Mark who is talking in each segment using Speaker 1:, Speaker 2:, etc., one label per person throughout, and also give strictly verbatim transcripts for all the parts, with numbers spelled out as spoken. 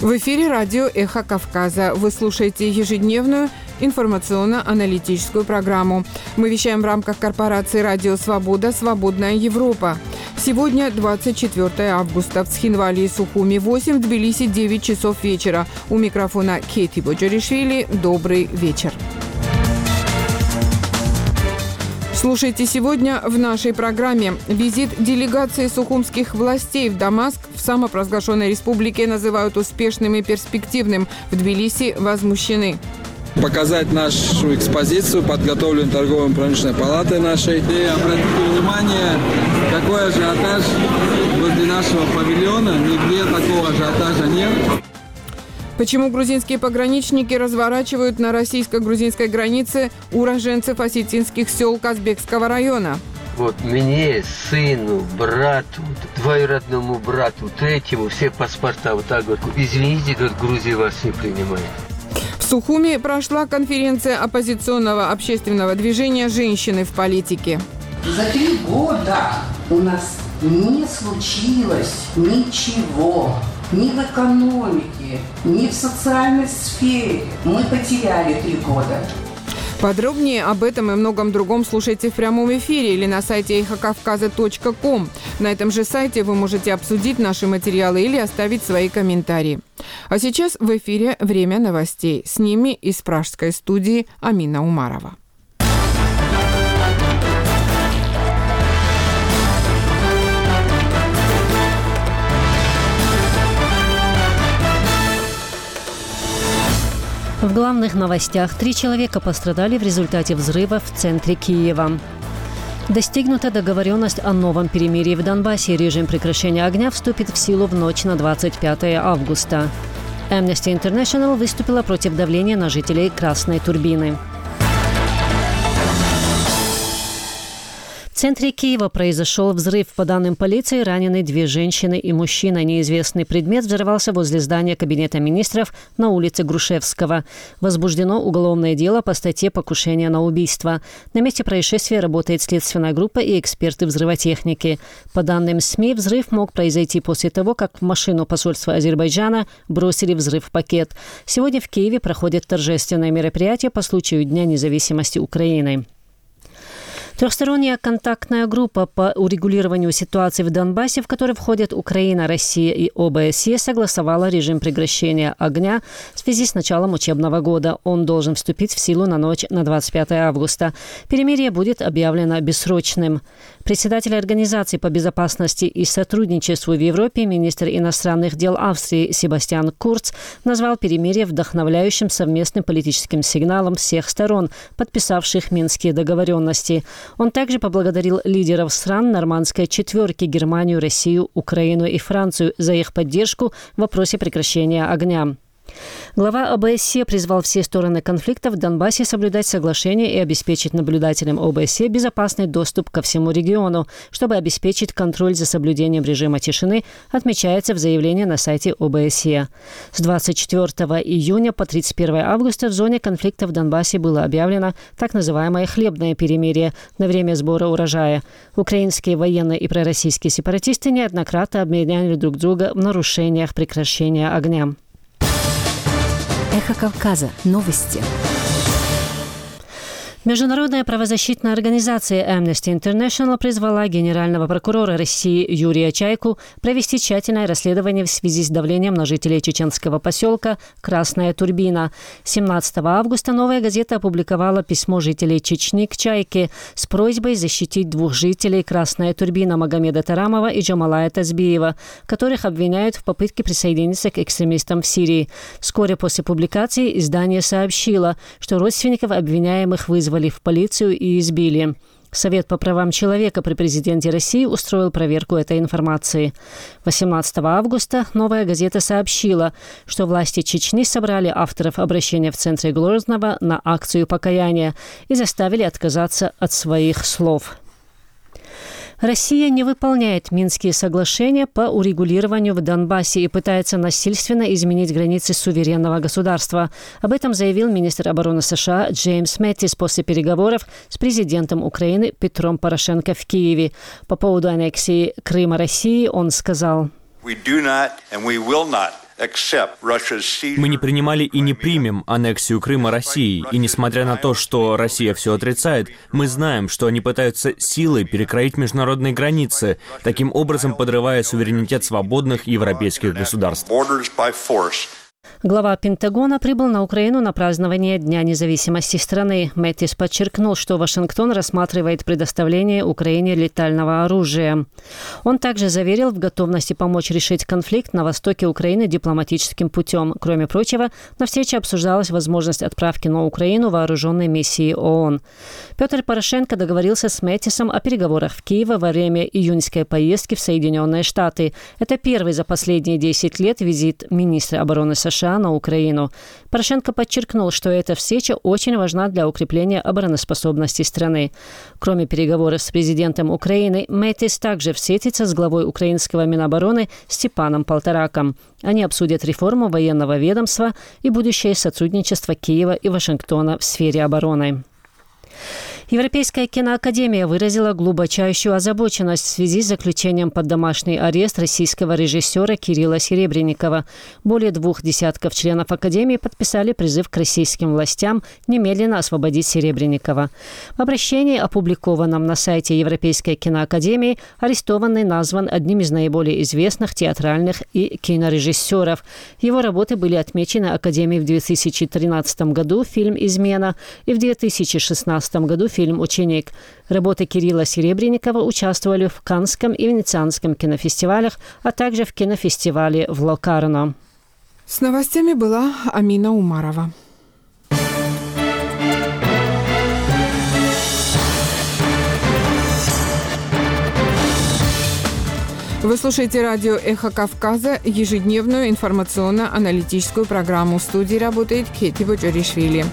Speaker 1: В эфире радио «Эхо Кавказа». Вы слушаете ежедневную информационно-аналитическую программу. Мы вещаем в рамках корпорации «Радио Свобода. Свободная Европа». Сегодня двадцать четвёртое августа. В Схинвали и Сухуми восемь, в Тбилиси девять часов вечера. У микрофона Кейти Боджаришвили. Добрый вечер. Слушайте сегодня в нашей программе. Визит делегации сухумских властей в Дамаск в самопровозглашенной республике называют успешным и перспективным. В Тбилиси возмущены.
Speaker 2: Показать нашу экспозицию, подготовленную торгово-промышленной палатой нашей. И обратите внимание, какой ажиотаж возле нашего павильона. Нигде такого ажиотажа нет.
Speaker 1: Почему грузинские пограничники разворачивают на российско-грузинской границе уроженцев осетинских сел Казбекского района?
Speaker 3: Вот мне, сыну, брату, двоюродному брату, третьему, все паспорта вот так вот. Извините, говорит, Грузия вас не принимает.
Speaker 1: В Сухуми прошла конференция оппозиционного общественного движения «Женщины в политике».
Speaker 4: За три года у нас не случилось ничего. Ни в экономике, ни в социальной сфере. Мы потеряли три года.
Speaker 1: Подробнее об этом и многом другом слушайте в прямом эфире или на сайте эхо кавказа точка ком. На этом же сайте вы можете обсудить наши материалы или оставить свои комментарии. А сейчас в эфире «Время новостей». С ними из пражской студии Амина Умарова.
Speaker 5: В главных новостях три человека пострадали в результате взрыва в центре Киева. Достигнута договоренность о новом перемирии в Донбассе. Режим прекращения огня вступит в силу в ночь на двадцать пятое августа. Amnesty International выступила против давления на жителей Красной Турбины. В центре Киева произошел взрыв. По данным полиции, ранены две женщины и мужчина. Неизвестный предмет взорвался возле здания Кабинета министров на улице Грушевского. Возбуждено уголовное дело по статье «Покушение на убийство». На месте происшествия работает следственная группа и эксперты взрывотехники. По данным СМИ, взрыв мог произойти после того, как в машину посольства Азербайджана бросили взрыв-пакет. Сегодня в Киеве проходит торжественное мероприятие по случаю Дня независимости Украины. Трехсторонняя контактная группа по урегулированию ситуации в Донбассе, в которой входят Украина, Россия и ОБСЕ, согласовала режим прекращения огня в связи с началом учебного года. Он должен вступить в силу на ночь на двадцать пятое августа. Перемирие будет объявлено бессрочным. Председатель Организации по безопасности и сотрудничеству в Европе, министр иностранных дел Австрии Себастьян Курц назвал перемирие вдохновляющим совместным политическим сигналом всех сторон, подписавших Минские договоренности. Он также поблагодарил лидеров стран нормандской четверки – Германию, Россию, Украину и Францию за их поддержку в вопросе прекращения огня. Глава ОБСЕ призвал все стороны конфликта в Донбассе соблюдать соглашение и обеспечить наблюдателям ОБСЕ безопасный доступ ко всему региону, чтобы обеспечить контроль за соблюдением режима тишины, отмечается в заявлении на сайте ОБСЕ. С двадцать четвёртого июня по тридцать первое августа в зоне конфликта в Донбассе было объявлено так называемое хлебное перемирие на время сбора урожая. Украинские военные и пророссийские сепаратисты неоднократно обвиняли друг друга в нарушениях прекращения огня.
Speaker 6: Эхо Кавказа. Новости.
Speaker 5: Международная правозащитная организация Amnesty International призвала генерального прокурора России Юрия Чайку провести тщательное расследование в связи с давлением на жителей чеченского поселка Красная Турбина. семнадцатого августа «Новая газета» опубликовала письмо жителей Чечни к Чайке с просьбой защитить двух жителей Красная Турбина Магомеда Тарамова и Джамалая Тазбиева, которых обвиняют в попытке присоединиться к экстремистам в Сирии. Вскоре после публикации издание сообщило, что родственников обвиняемых вызвали в полицию и избили. Совет по правам человека при президенте России устроил проверку этой информации. восемнадцатого августа «Новая газета» сообщила, что власти Чечни собрали авторов обращения в центре Грозного на акцию покаяния и заставили отказаться от своих слов. Россия не выполняет Минские соглашения по урегулированию в Донбассе и пытается насильственно изменить границы суверенного государства. Об этом заявил министр обороны США Джеймс Мэттис после переговоров с президентом Украины Петром Порошенко в Киеве. По поводу аннексии Крыма России он сказал:
Speaker 7: We do not and we will not Мы не принимали и не примем аннексию Крыма Россией, и несмотря на то, что Россия все отрицает, мы знаем, что они пытаются силой перекроить международные границы, таким образом подрывая суверенитет свободных европейских государств.
Speaker 5: Глава Пентагона прибыл на Украину на празднование Дня независимости страны. Мэттис подчеркнул, что Вашингтон рассматривает предоставление Украине летального оружия. Он также заверил в готовности помочь решить конфликт на востоке Украины дипломатическим путем. Кроме прочего, на встрече обсуждалась возможность отправки на Украину вооруженной миссии ООН. Петр Порошенко договорился с Мэттисом о переговорах в Киеве во время июньской поездки в Соединенные Штаты. Это первый за последние десять лет визит министра обороны США на Украину. Порошенко подчеркнул, что эта встреча очень важна для укрепления обороноспособности страны. Кроме переговоров с президентом Украины, Мэттис также встретится с главой украинского Минобороны Степаном Полтораком. Они обсудят реформу военного ведомства и будущее сотрудничество Киева и Вашингтона в сфере обороны. Европейская киноакадемия выразила глубочайшую озабоченность в связи с заключением под домашний арест российского режиссера Кирилла Серебренникова. Более двух десятков членов Академии подписали призыв к российским властям немедленно освободить Серебренникова. В обращении, опубликованном на сайте Европейской киноакадемии, арестованный назван одним из наиболее известных театральных и кинорежиссеров. Его работы были отмечены Академией в две тысячи тринадцатом году, фильм «Измена», и в две тысячи шестнадцатом году фильм «Ученик». Работы Кирилла Серебренникова участвовали в Каннском и Венецианском кинофестивалях, а также в кинофестивале в Локарно.
Speaker 1: С новостями была Амина Умарова. Вы слушаете радио «Эхо Кавказа», ежедневную информационно-аналитическую программу. В студии работает Кетти Боджоришвили.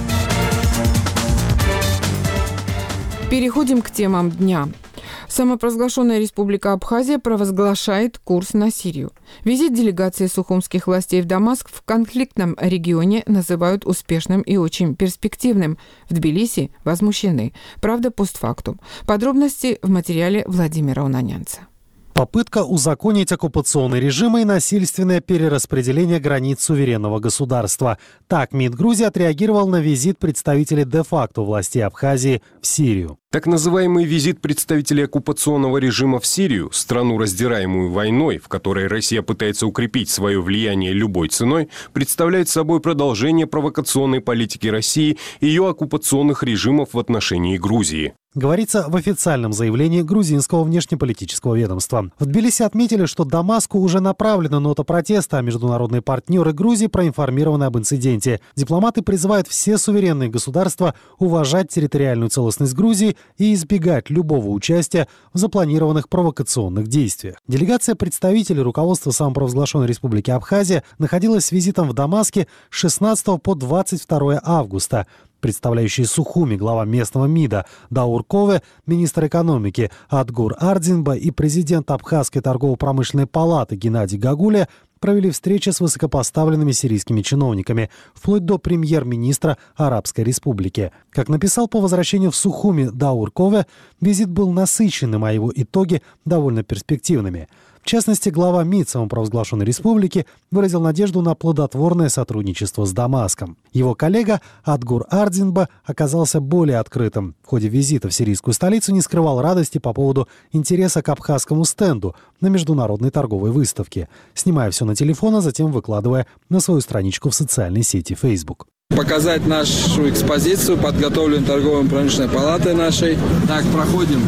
Speaker 1: Переходим к темам дня. Самопровозглашенная Республика Абхазия провозглашает курс на Сирию. Визит делегации сухумских властей в Дамаск в конфликтном регионе называют успешным и очень перспективным. В Тбилиси возмущены. Правда, постфактум. Подробности в материале Владимира Унанянца.
Speaker 8: Попытка узаконить оккупационный режим и насильственное перераспределение границ суверенного государства. Так МИД Грузии отреагировал на визит представителей де-факто властей Абхазии в Сирию.
Speaker 9: Так называемый визит представителей оккупационного режима в Сирию, страну, раздираемую войной, в которой Россия пытается укрепить свое влияние любой ценой, представляет собой продолжение провокационной политики России и ее оккупационных режимов в отношении Грузии.
Speaker 8: Говорится в официальном заявлении грузинского внешнеполитического ведомства. В Тбилиси отметили, что Дамаску уже направлена нота протеста, а международные партнеры Грузии проинформированы об инциденте. Дипломаты призывают все суверенные государства уважать территориальную целостность Грузии и избегать любого участия в запланированных провокационных действиях. Делегация представителей руководства самопровозглашенной Республики Абхазия находилась с визитом в Дамаске с шестнадцатого по двадцать второе августа. Представляющий Сухуми глава местного МИДа Даур Кове, министр экономики Адгур Ардзинба и президент Абхазской торгово-промышленной палаты Геннадий Гагуля провели встречи с высокопоставленными сирийскими чиновниками, вплоть до премьер-министра Арабской Республики. Как написал по возвращению в Сухуми Даур Кове, визит был насыщенным, а его итоги довольно перспективными. В частности, глава МИД самопровозглашенной республики выразил надежду на плодотворное сотрудничество с Дамаском. Его коллега Адгур Ардзинба оказался более открытым. В ходе визита в сирийскую столицу не скрывал радости по поводу интереса к абхазскому стенду на международной торговой выставке, снимая все на телефон, а затем выкладывая на свою страничку в социальной сети Facebook.
Speaker 2: Показать нашу экспозицию, подготовленную торговой промышленной палатой нашей. Так, проходим.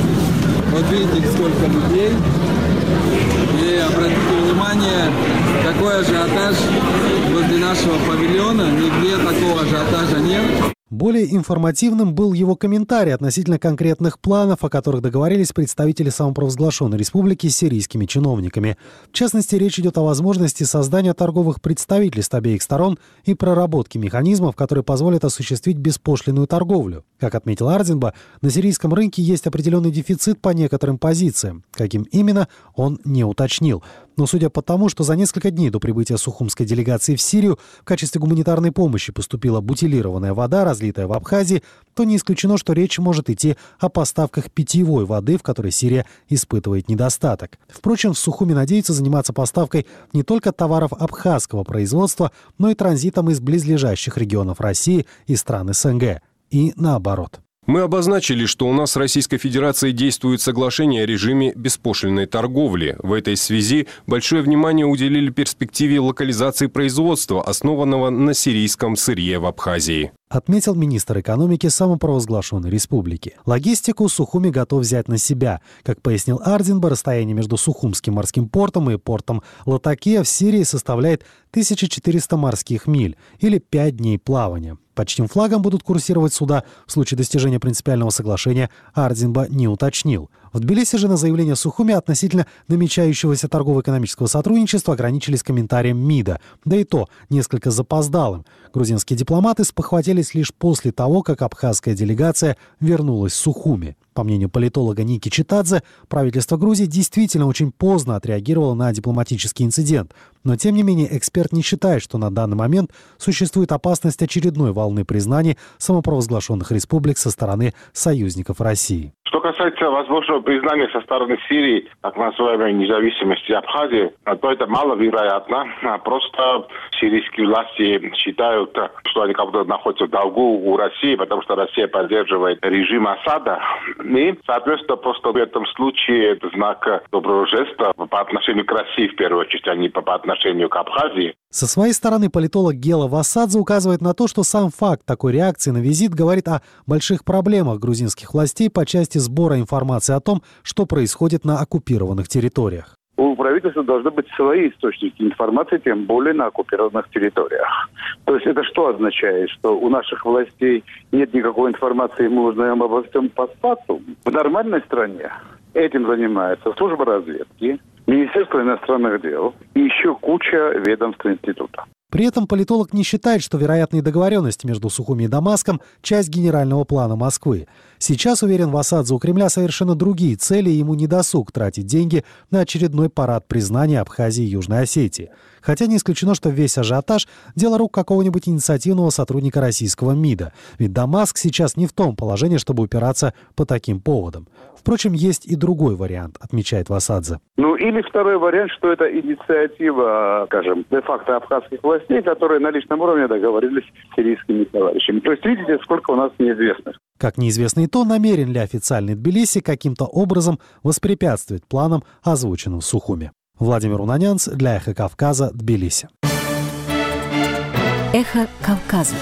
Speaker 2: Вот видите, сколько людей. И обратите внимание, какой ажиотаж возле нашего павильона. Нигде такого ажиотажа нет.
Speaker 8: Более информативным был его комментарий относительно конкретных планов, о которых договорились представители самопровозглашенной республики с сирийскими чиновниками. В частности, речь идет о возможности создания торговых представительств обеих сторон и проработки механизмов, которые позволят осуществить беспошлинную торговлю. Как отметил Ардинба, на сирийском рынке есть определенный дефицит по некоторым позициям. Каким именно, он не уточнил. Но судя по тому, что за несколько дней до прибытия сухумской делегации в Сирию в качестве гуманитарной помощи поступила бутилированная вода, разлитая в Абхазии, то не исключено, что речь может идти о поставках питьевой воды, в которой Сирия испытывает недостаток. Впрочем, в Сухуми надеются заниматься поставкой не только товаров абхазского производства, но и транзитом из близлежащих регионов России и стран СНГ. И наоборот.
Speaker 9: Мы обозначили, что у нас с Российской Федерацией действует соглашение о режиме беспошлинной торговли. В этой связи большое внимание уделили перспективе локализации производства, основанного на сирийском сырье в Абхазии.
Speaker 8: Отметил министр экономики самопровозглашенной республики. Логистику Сухуми готов взять на себя. Как пояснил Ардинба, расстояние между Сухумским морским портом и портом Латакия в Сирии составляет тысяча четыреста морских миль или пять дней плавания. Под чьим флагом будут курсировать суда в случае достижения принципиального соглашения, Ардинба не уточнил. В Тбилиси же на заявление Сухуми относительно намечающегося торгово-экономического сотрудничества ограничились комментарием МИДа. Да и то несколько запоздалым. Грузинские дипломаты спохватились лишь после того, как абхазская делегация вернулась в Сухуми. По мнению политолога Ники Читадзе, правительство Грузии действительно очень поздно отреагировало на дипломатический инцидент. Но, тем не менее, эксперт не считает, что на данный момент существует опасность очередной волны признаний самопровозглашенных республик со стороны союзников России.
Speaker 10: Что касается возможного признания со стороны Сирии так называемой независимости Абхазии, то это маловероятно. Просто сирийские власти считают, что они как будто находятся в долгу у России, потому что Россия поддерживает режим Асада. И, соответственно, просто в этом случае это знак доброго жеста по отношению к России, в первую очередь, а не по отношению к Абхазии.
Speaker 8: Со своей стороны политолог Гела Васадзе указывает на то, что сам факт такой реакции на визит говорит о больших проблемах грузинских властей по части сбора информации о том, что происходит на оккупированных территориях.
Speaker 11: У правительства должны быть свои источники информации, тем более на оккупированных территориях. То есть это что означает? Что у наших властей нет никакой информации, мы узнаем обо всем постфактум? В нормальной стране этим занимается служба разведки, Министерство иностранных дел и еще куча ведомств института.
Speaker 8: При этом политолог не считает, что вероятные договоренности между Сухуми и Дамаском – часть генерального плана Москвы. Сейчас, уверен Васадзе, у Кремля совершенно другие цели, и ему не досуг тратить деньги на очередной парад признания Абхазии и Южной Осетии. Хотя не исключено, что весь ажиотаж – дело рук какого-нибудь инициативного сотрудника российского МИДа. Ведь Дамаск сейчас не в том положении, чтобы упираться по таким поводам. Впрочем, есть и другой вариант, отмечает Васадзе.
Speaker 11: Ну или второй вариант, что это инициатива, скажем, де-факто абхазских властей, которые на личном уровне договорились с сирийскими товарищами. То есть видите, сколько у нас неизвестных.
Speaker 8: Как неизвестно и то, намерен ли официальный Тбилиси каким-то образом воспрепятствовать планам, озвученным в Сухуми. Владимир Унанянц для «Эхо Кавказа», Тбилиси.
Speaker 6: «Эхо Кавказа».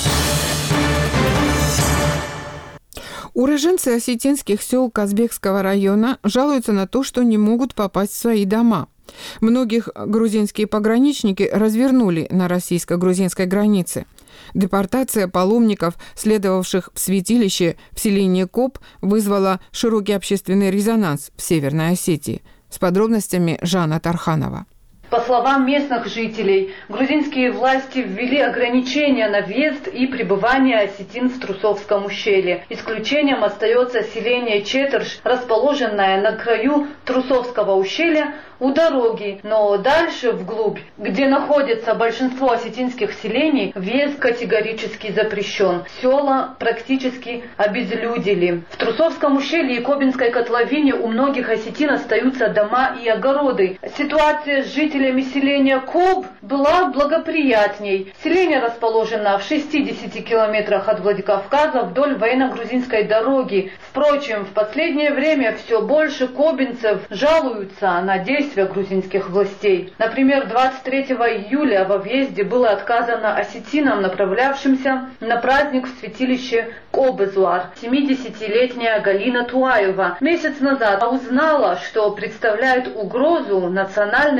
Speaker 1: Уроженцы осетинских сел Казбекского района жалуются на то, что не могут попасть в свои дома. Многих грузинские пограничники развернули на российско-грузинской границе. Депортация паломников, следовавших в святилище в селении Коп, вызвала широкий общественный резонанс в Северной Осетии. С подробностями Жанна Тарханова.
Speaker 12: По словам местных жителей, грузинские власти ввели ограничения на въезд и пребывание осетин в Трусовском ущелье. Исключением остается селение Четырш, расположенное на краю Трусовского ущелья у дороги, но дальше вглубь, где находится большинство осетинских селений, въезд категорически запрещен. Села практически обезлюдили. В Трусовском ущелье и Кобинской котловине у многих осетин остаются дома и огороды. Ситуация с жителями селения Коб была благоприятней. Селение расположено в шестидесяти километрах от Владикавказа вдоль военно-грузинской дороги. Впрочем, в последнее время все больше кобинцев жалуются на действия грузинских властей. Например, двадцать третьего июля во въезде было отказано осетинам, направлявшимся на праздник в святилище Кобезуар. семидесятилетняя Галина Туаева месяц назад узнала, что представляет угрозу национальной безопасности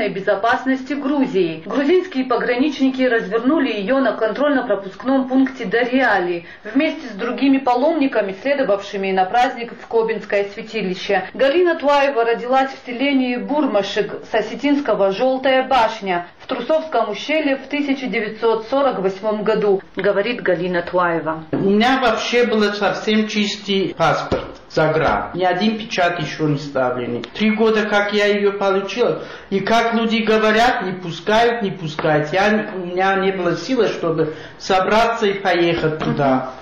Speaker 12: безопасности Грузии. Грузинские пограничники развернули ее на контрольно-пропускном пункте Дарьяли вместе с другими паломниками, следовавшими на праздник в Кобинское святилище. Галина Туаева родилась в селении Бурмашек с осетинского «Желтая башня» в Трусовском ущелье в тысяча девятьсот сорок восьмом году, говорит Галина Туаева.
Speaker 13: У меня вообще был совсем чистый паспорт. Загран. Ни один печат еще не ставленный. Три года, как я ее получил, и как люди говорят, не пускают, не пускают. Я, у меня не было силы, чтобы собраться и поехать туда.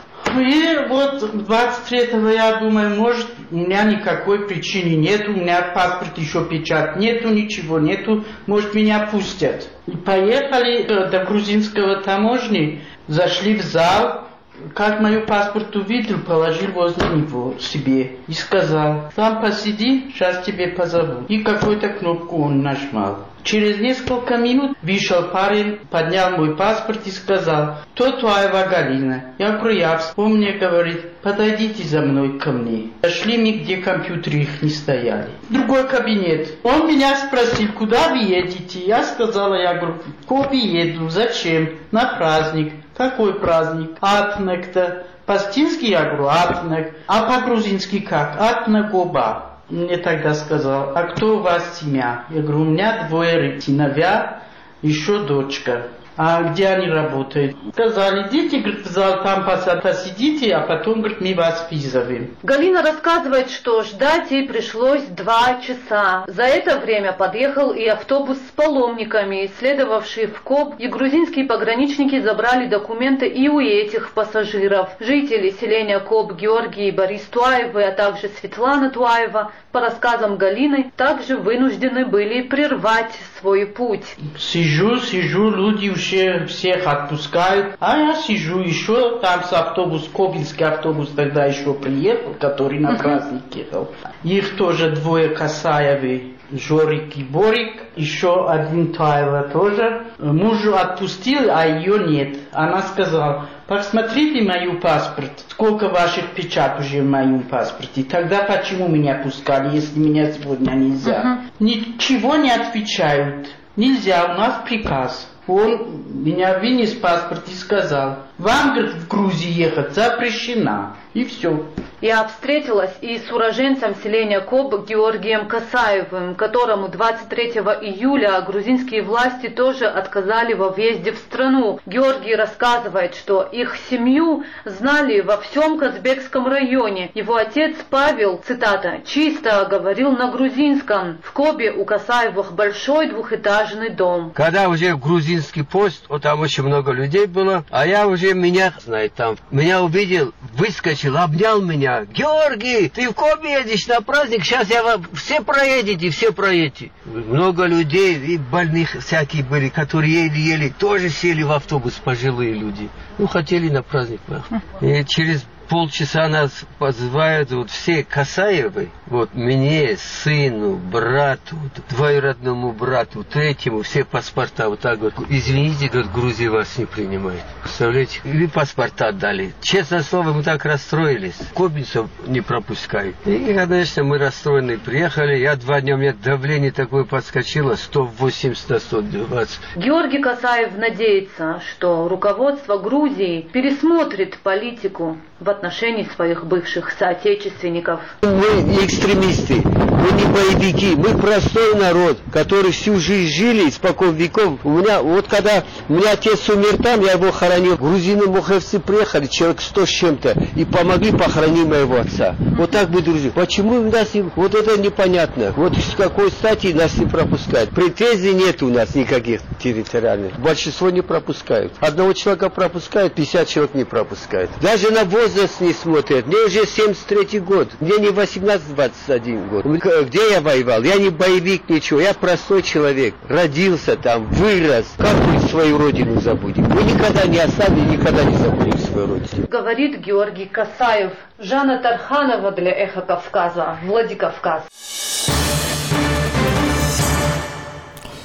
Speaker 13: И вот двадцать третьего я думаю, может, у меня никакой причины нет, у меня паспорт еще печат нету, ничего нету, может, меня пустят. И поехали до грузинского таможни, зашли в зал. Как мою паспорт увидел, положил возле него себе и сказал: там посиди, сейчас тебе позову. И какую-то кнопку он нажал. Через несколько минут вышел парень, поднял мой паспорт и сказал: кто Туаева Галина? Я говорю: я. Он мне говорит: подойдите за мной ко мне. Зашли мы, где компьютеры их не стояли. Другой кабинет. Он меня спросил: куда вы едете? Я сказала, я говорю, в Коби еду. Зачем? На праздник. Какой праздник? Атнек-то. По-стински я говорю Атнек. А по-грузински как? Атнегоба. Мне тогда сказал: а кто у вас семья? Я говорю: у меня двое сыновья, еще дочка. А где они работают? Сказали: идите, говорит, в зал, там посидите, а потом, говорит, мы вас вызовем.
Speaker 12: Галина рассказывает, что ждать ей пришлось два часа. За это время подъехал и автобус с паломниками, следовавший в Коб, и грузинские пограничники забрали документы и у этих пассажиров. Жители селения Коб Георгий и Борис Туаевы, а также Светлана Туаева, по рассказам Галины, также вынуждены были прервать свой путь.
Speaker 13: Сижу, сижу, люди уже всех отпускают, а я сижу еще, там с автобус, Кобинский автобус тогда еще приехал, который на праздник ехал. Их тоже двое Касаевы, Жорик и Борик, еще один Туаева тоже. Мужу отпустил, а ее нет. Она сказала: посмотрите мою паспорт, сколько ваших печат уже в моем паспорте. Тогда почему меня пускали, если меня сегодня нельзя? Uh-huh. Ничего не отвечают. Нельзя, у нас приказ. Он меня вынес паспорт и сказал: вам, говорит, в Грузию ехать запрещено. И все.
Speaker 12: Я встретилась и с уроженцем селения Коб Георгием Касаевым, которому двадцать третьего июля грузинские власти тоже отказали во въезде в страну. Георгий рассказывает, что их семью знали во всем Казбекском районе. Его отец Павел, цитата, чисто говорил на грузинском. В Кобе у Касаевых большой двухэтажный дом.
Speaker 3: Когда уже грузинский пост, вот там очень много людей было, а я уже меня, знает, там, меня увидел, выскочил, обнял меня. Георгий, ты в Кобе едешь на праздник, сейчас я вам все проедете, все проедете. Много людей и больных всякие были, которые еле-еле тоже сели в автобус, пожилые люди. Ну, хотели на праздник. И через полчаса нас позывают вот все Касаевы, вот мне, сыну, брату, двоюродному брату, третьему, все паспорта вот так вот. Извините, говорит, Грузия вас не принимает. Представляете? И паспорта отдали. Честное слово, мы так расстроились. Кобинцев не пропускают. И, конечно, мы расстроены приехали. Я два дня, у меня давление такое подскочило, сто восемьдесят на сто двадцать.
Speaker 12: Георгий Касаев надеется, что руководство Грузии пересмотрит политику в отношении своих бывших соотечественников.
Speaker 3: Мы не экстремисты, мы не боевики, мы простой народ, который всю жизнь жили испокон веков. У меня, вот когда у меня отец умер там, я его хоронил. Грузины муховцы приехали, человек сто с чем-то, и помогли похоронить моего отца. Вот так бы дружили. Почему нас не... Вот это непонятно. Вот с какой стати нас не пропускают. Претензий нет у нас никаких территориальных. Большинство не пропускают. Одного человека пропускают, пятьдесят человек не пропускают. Даже на возраст не смотрят. Мне уже семьдесят третий год. Мне не восемнадцать двадцать один год. Где я воевал? Я не боевик, ничего. Я простой человек. Родился там, вырос. Как мы свою родину забудем? Мы никогда не оставим, никогда не забудем свою родину.
Speaker 12: Говорит Георгий Касаев. Жанна Тарханова для Эхо Кавказа. Владикавказ.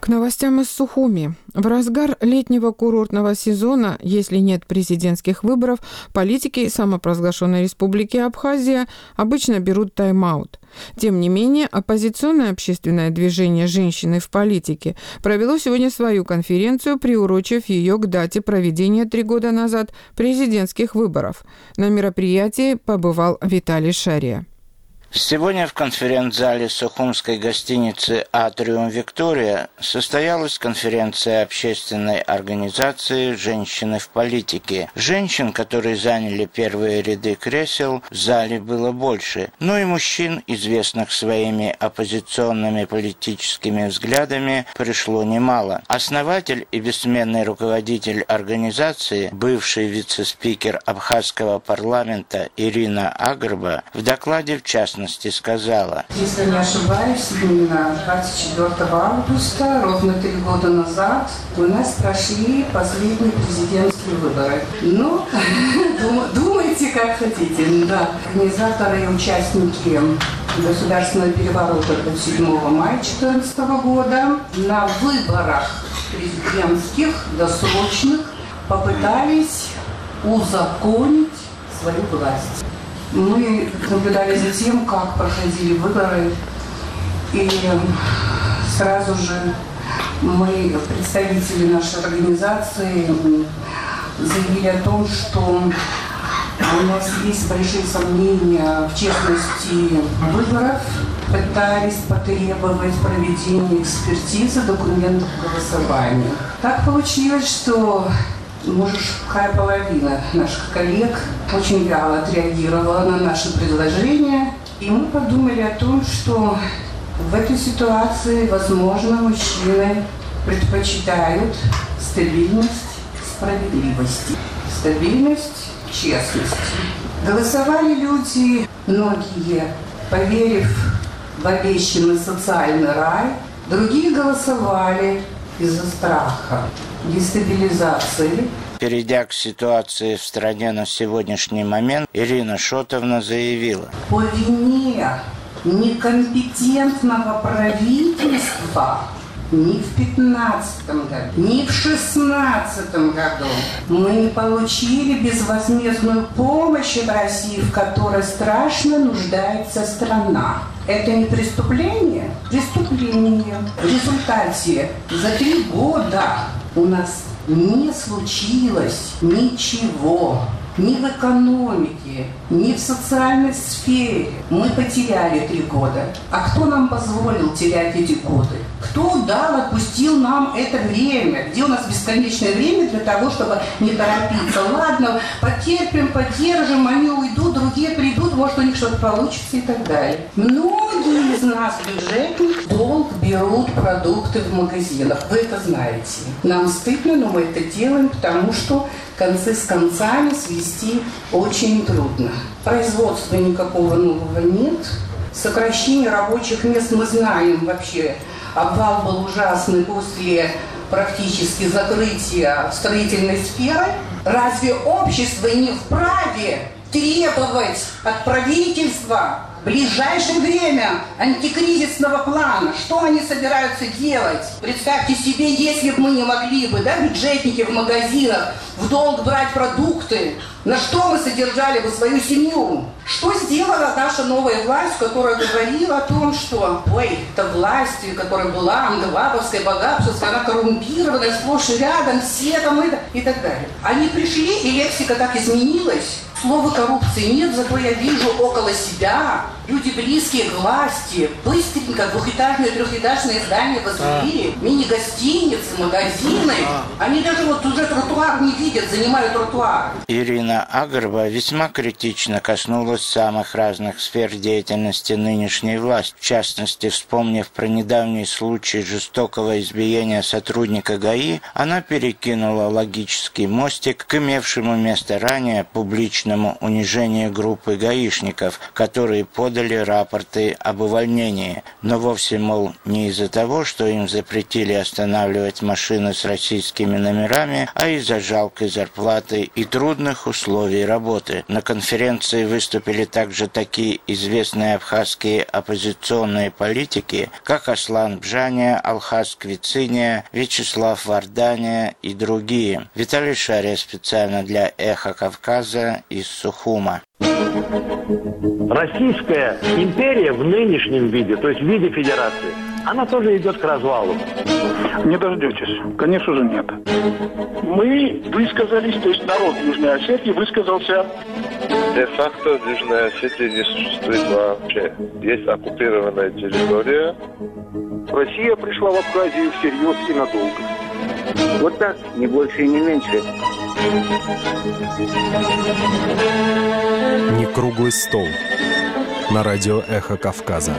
Speaker 1: К новостям из Сухуми. В разгар летнего курортного сезона, если нет президентских выборов, политики самопровозглашенной республики Абхазия обычно берут тайм-аут. Тем не менее, оппозиционное общественное движение «Женщины в политике» провело сегодня свою конференцию, приурочив ее к дате проведения три года назад президентских выборов. На мероприятии побывал Виталий Шария.
Speaker 14: Сегодня в конференц-зале Сухумской гостиницы «Атриум Виктория» состоялась конференция общественной организации «Женщины в политике». Женщин, которые заняли первые ряды кресел, в зале было больше, но и мужчин, известных своими оппозиционными политическими взглядами, пришло немало. Основатель и бессменный руководитель организации, бывший вице-спикер Абхазского парламента Ирина Агрба, в докладе в частности сказала:
Speaker 4: Если не ошибаюсь, именно двадцать четвёртого августа, ровно три года назад, у нас прошли последние президентские выборы. Ну, думайте, как хотите. Да. Организаторы и участники государственного переворота седьмого мая две тысячи четырнадцатого года на выборах президентских, досрочных, попытались узаконить свою власть. Мы наблюдали за тем, как проходили выборы, и сразу же мы, представители нашей организации, заявили о том, что у нас есть большие сомнения в честности выборов, пытались потребовать проведения экспертизы документов голосования. Так получилось, что может, какая половина наших коллег очень вяло отреагировала на наши предложения. И мы подумали о том, что в этой ситуации, возможно, мужчины предпочитают стабильность, справедливость. Стабильность, честность. Голосовали люди, многие, поверив в обещанный социальный рай. Другие голосовали из-за страха, дестабилизации.
Speaker 14: Перейдя к ситуации в стране на сегодняшний момент, Ирина Шотовна заявила:
Speaker 4: по вине некомпетентного правительства ни в пятнадцатом году, ни в шестнадцатом году мы не получили безвозмездную помощь от России, в которой страшно нуждается страна. Это не преступление? Преступление. В результате за три года у нас не случилось ничего. Ни в экономике, ни в социальной сфере. Мы потеряли три года. А кто нам позволил терять эти годы? Кто дал, отпустил нам это время? Где у нас бесконечное время для того, чтобы не торопиться? Ладно, потерпим, поддержим, они уйдут, другие придут, может, у них что-то получится и так далее. Многие из нас, бюджетных, долг берут продукты в магазинах. Вы это знаете. Нам стыдно, но мы это делаем, потому что концы с концами свести очень трудно. Производства никакого нового нет. Сокращение рабочих мест мы знаем вообще. Обвал был ужасный после практически закрытия строительной сферы. Разве общество не вправе требовать от правительства в ближайшее время антикризисного плана? Что они собираются делать? Представьте себе, если бы мы не могли бы, да, бюджетники в магазинах, в долг брать продукты, на что мы содержали бы свою семью? Что сделала наша новая власть, которая говорила о том, что, ой, эта власть, которая была, Андавабовская, Багапшевская, она коррумпированная, сплошь и рядом, все там это и так далее. Они пришли, и лексика так изменилась. Слова коррупции нет, зато я вижу около себя люди, близкие к власти, быстренько двухэтажные, трехэтажные здания возвели, а. мини-гостиницы, магазины. А. Они даже вот уже тротуар не видят, занимают тротуар.
Speaker 14: Ирина Агрба весьма критично коснулась самых разных сфер деятельности нынешней власти. В частности, вспомнив про недавний случай жестокого избиения сотрудника ГАИ, она перекинула логический мостик к имевшему место ранее публичному унижению группы гаишников, которые подали рапорты об увольнении, но вовсе, мол, не из-за того, что им запретили останавливать машины с российскими номерами, а из-за жалкой зарплаты и трудных условий работы. На конференции выступили также такие известные абхазские оппозиционные политики, как Аслан Бжаня, Алхаз Квициния, Вячеслав Варданя и другие. Виталий Шария специально для «Эхо Кавказа» из Сухума.
Speaker 15: Российская империя в нынешнем виде, то есть в виде федерации, она тоже идет к развалу.
Speaker 11: Не дождетесь. Конечно же, нет.
Speaker 16: Мы высказались, то есть народ Южной Осетии высказался.
Speaker 17: Де-факто в Южной Осетии не существует вообще. Есть оккупированная территория.
Speaker 16: Россия пришла в Абхазию всерьез и надолго.
Speaker 18: Вот так, не больше и не меньше.
Speaker 19: Не круглый стол. На радио «Эхо Кавказа».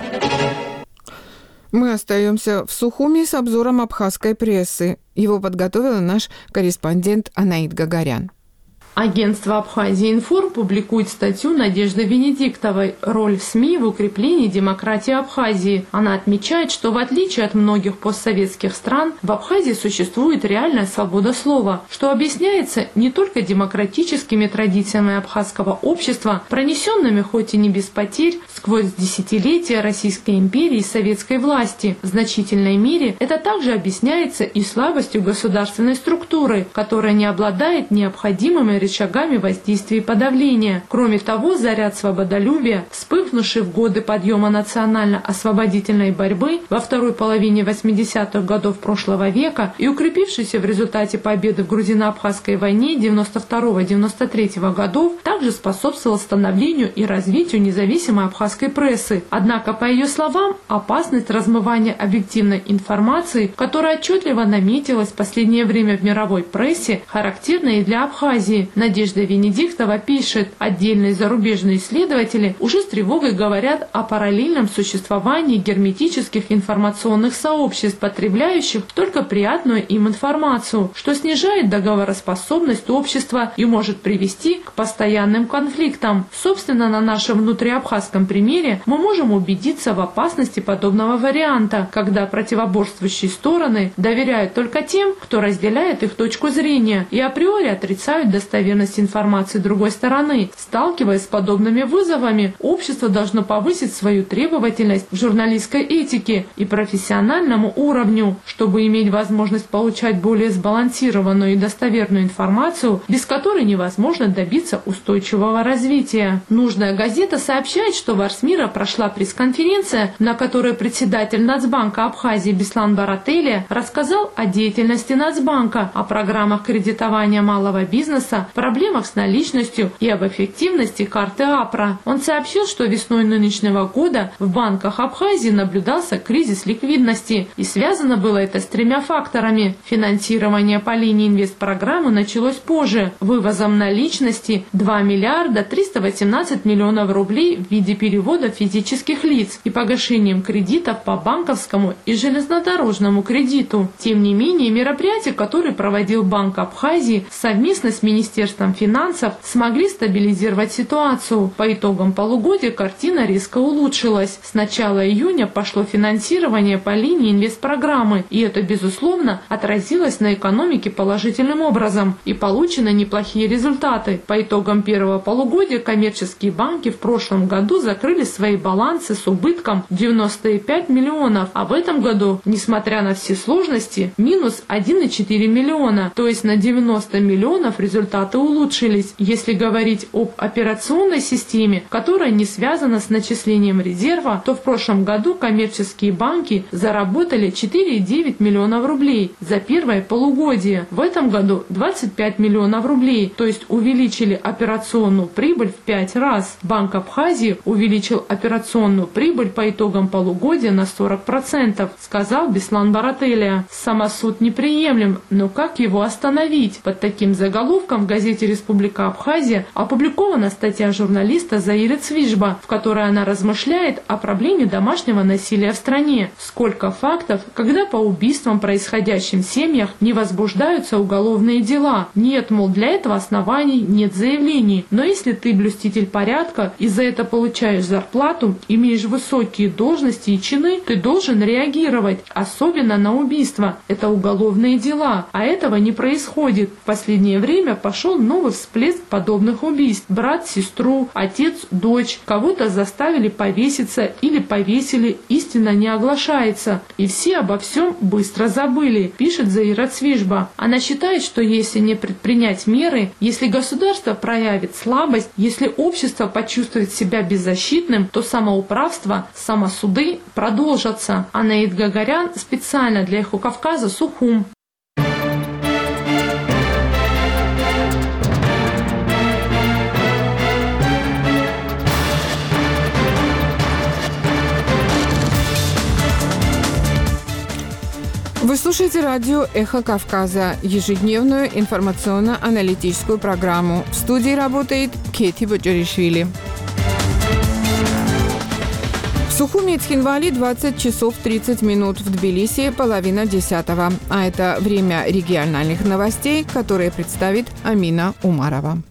Speaker 1: Мы остаемся в Сухуми с обзором абхазской прессы. Его подготовил наш корреспондент Анаид Гагарян.
Speaker 20: Агентство Абхазия Информ публикует статью Надежды Венедиктовой «Роль СМИ в укреплении демократии Абхазии». Она отмечает, что в отличие от многих постсоветских стран, в Абхазии существует реальная свобода слова, что объясняется не только демократическими традициями абхазского общества, пронесенными хоть и не без потерь сквозь десятилетия Российской империи и советской власти. В значительной мере это также объясняется и слабостью государственной структуры, которая не обладает необходимыми рычагами воздействия и подавления. Кроме того, заряд свободолюбия, вспыхнувший в годы подъема национально-освободительной борьбы во второй половине восьмидесятых годов прошлого века и укрепившийся в результате победы в грузино-абхазской войне девяносто второго — девяносто третьего годов, также способствовал становлению и развитию независимой абхазской прессы. Однако, по ее словам, опасность размывания объективной информации, которая отчетливо наметилась в последнее время в мировой прессе, характерна и для Абхазии. Надежда Венедиктова пишет, отдельные зарубежные исследователи уже с тревогой говорят о параллельном существовании герметических информационных сообществ, потребляющих только приятную им информацию, что снижает договороспособность общества и может привести к постоянным конфликтам. Собственно, на нашем внутриабхазском примере мы можем убедиться в опасности подобного варианта, когда противоборствующие стороны доверяют только тем, кто разделяет их точку зрения и априори отрицают достоверность информации другой стороны. Сталкиваясь с подобными вызовами, общество должно повысить свою требовательность в журналистской этике и профессиональному уровню, чтобы иметь возможность получать более сбалансированную и достоверную информацию, без которой невозможно добиться устойчивого развития. Нужная газета сообщает, что в Арсмира прошла пресс-конференция, на которой председатель Нацбанка Абхазии Беслан Барателия рассказал о деятельности Нацбанка, о программах кредитования малого бизнеса, проблемах с наличностью и об эффективности карты АПРА. Он сообщил, что весной нынешнего года в банках Абхазии наблюдался кризис ликвидности, и связано было это с тремя факторами. Финансирование по линии инвестпрограммы началось позже, вывозом наличности два миллиарда триста восемнадцать миллионов рублей в виде перевода физических лиц и погашением кредитов по банковскому и железнодорожному кредиту. Тем не менее, мероприятия, которые проводил Банк Абхазии совместно с Министерством финансов, смогли стабилизировать ситуацию. По итогам полугодия картина резко улучшилась. С начала июня пошло финансирование по линии инвестпрограммы, и это, безусловно, отразилось на экономике положительным образом, и получены неплохие результаты. По итогам первого полугодия коммерческие банки в прошлом году закрыли свои балансы с убытком девяносто пять миллионов, а в этом году, несмотря на все сложности, минус один целых четыре десятых миллиона, то есть на девяносто миллионов результаты улучшились. Если говорить об операционной системе, которая не связана с начислением резерва, то в прошлом году коммерческие банки заработали четыре целых девять десятых миллионов рублей за первое полугодие. В этом году двадцать пять миллионов рублей, то есть увеличили операционную прибыль в пять раз. Банк Абхазии увеличил операционную прибыль по итогам полугодия на сорок процентов, сказал Беслан Барателия. Самосуд неприемлем, но как его остановить? Под таким заголовком в газете газете «Республика Абхазия» опубликована статья журналиста Заиры Цвижба, в которой она размышляет о проблеме домашнего насилия в стране. Сколько фактов, когда по убийствам, происходящим в семьях, не возбуждаются уголовные дела. Нет, мол, для этого оснований, нет заявлений. Но если ты блюститель порядка и за это получаешь зарплату, имеешь высокие должности и чины, ты должен реагировать, особенно на убийства. Это уголовные дела, а этого не происходит. В последнее время пошел новый всплеск подобных убийств. Брат, сестру, отец, дочь. Кого-то заставили повеситься или повесили, истина не оглашается. И все обо всем быстро забыли, пишет Заира Цвижба. Она считает, что если не предпринять меры, если государство проявит слабость, если общество почувствует себя беззащитным, то самоуправство, самосуды продолжатся. Анаид Гагарян специально для «Эхо Кавказа», Сухум.
Speaker 1: Вы слушаете радио «Эхо Кавказа», ежедневную информационно-аналитическую программу. В студии работает Кети Бочаришвили. В Сухуми и Цхинвали двадцать часов тридцать минут, в Тбилиси половина десятого. А это время региональных новостей, которые представит Амина Умарова.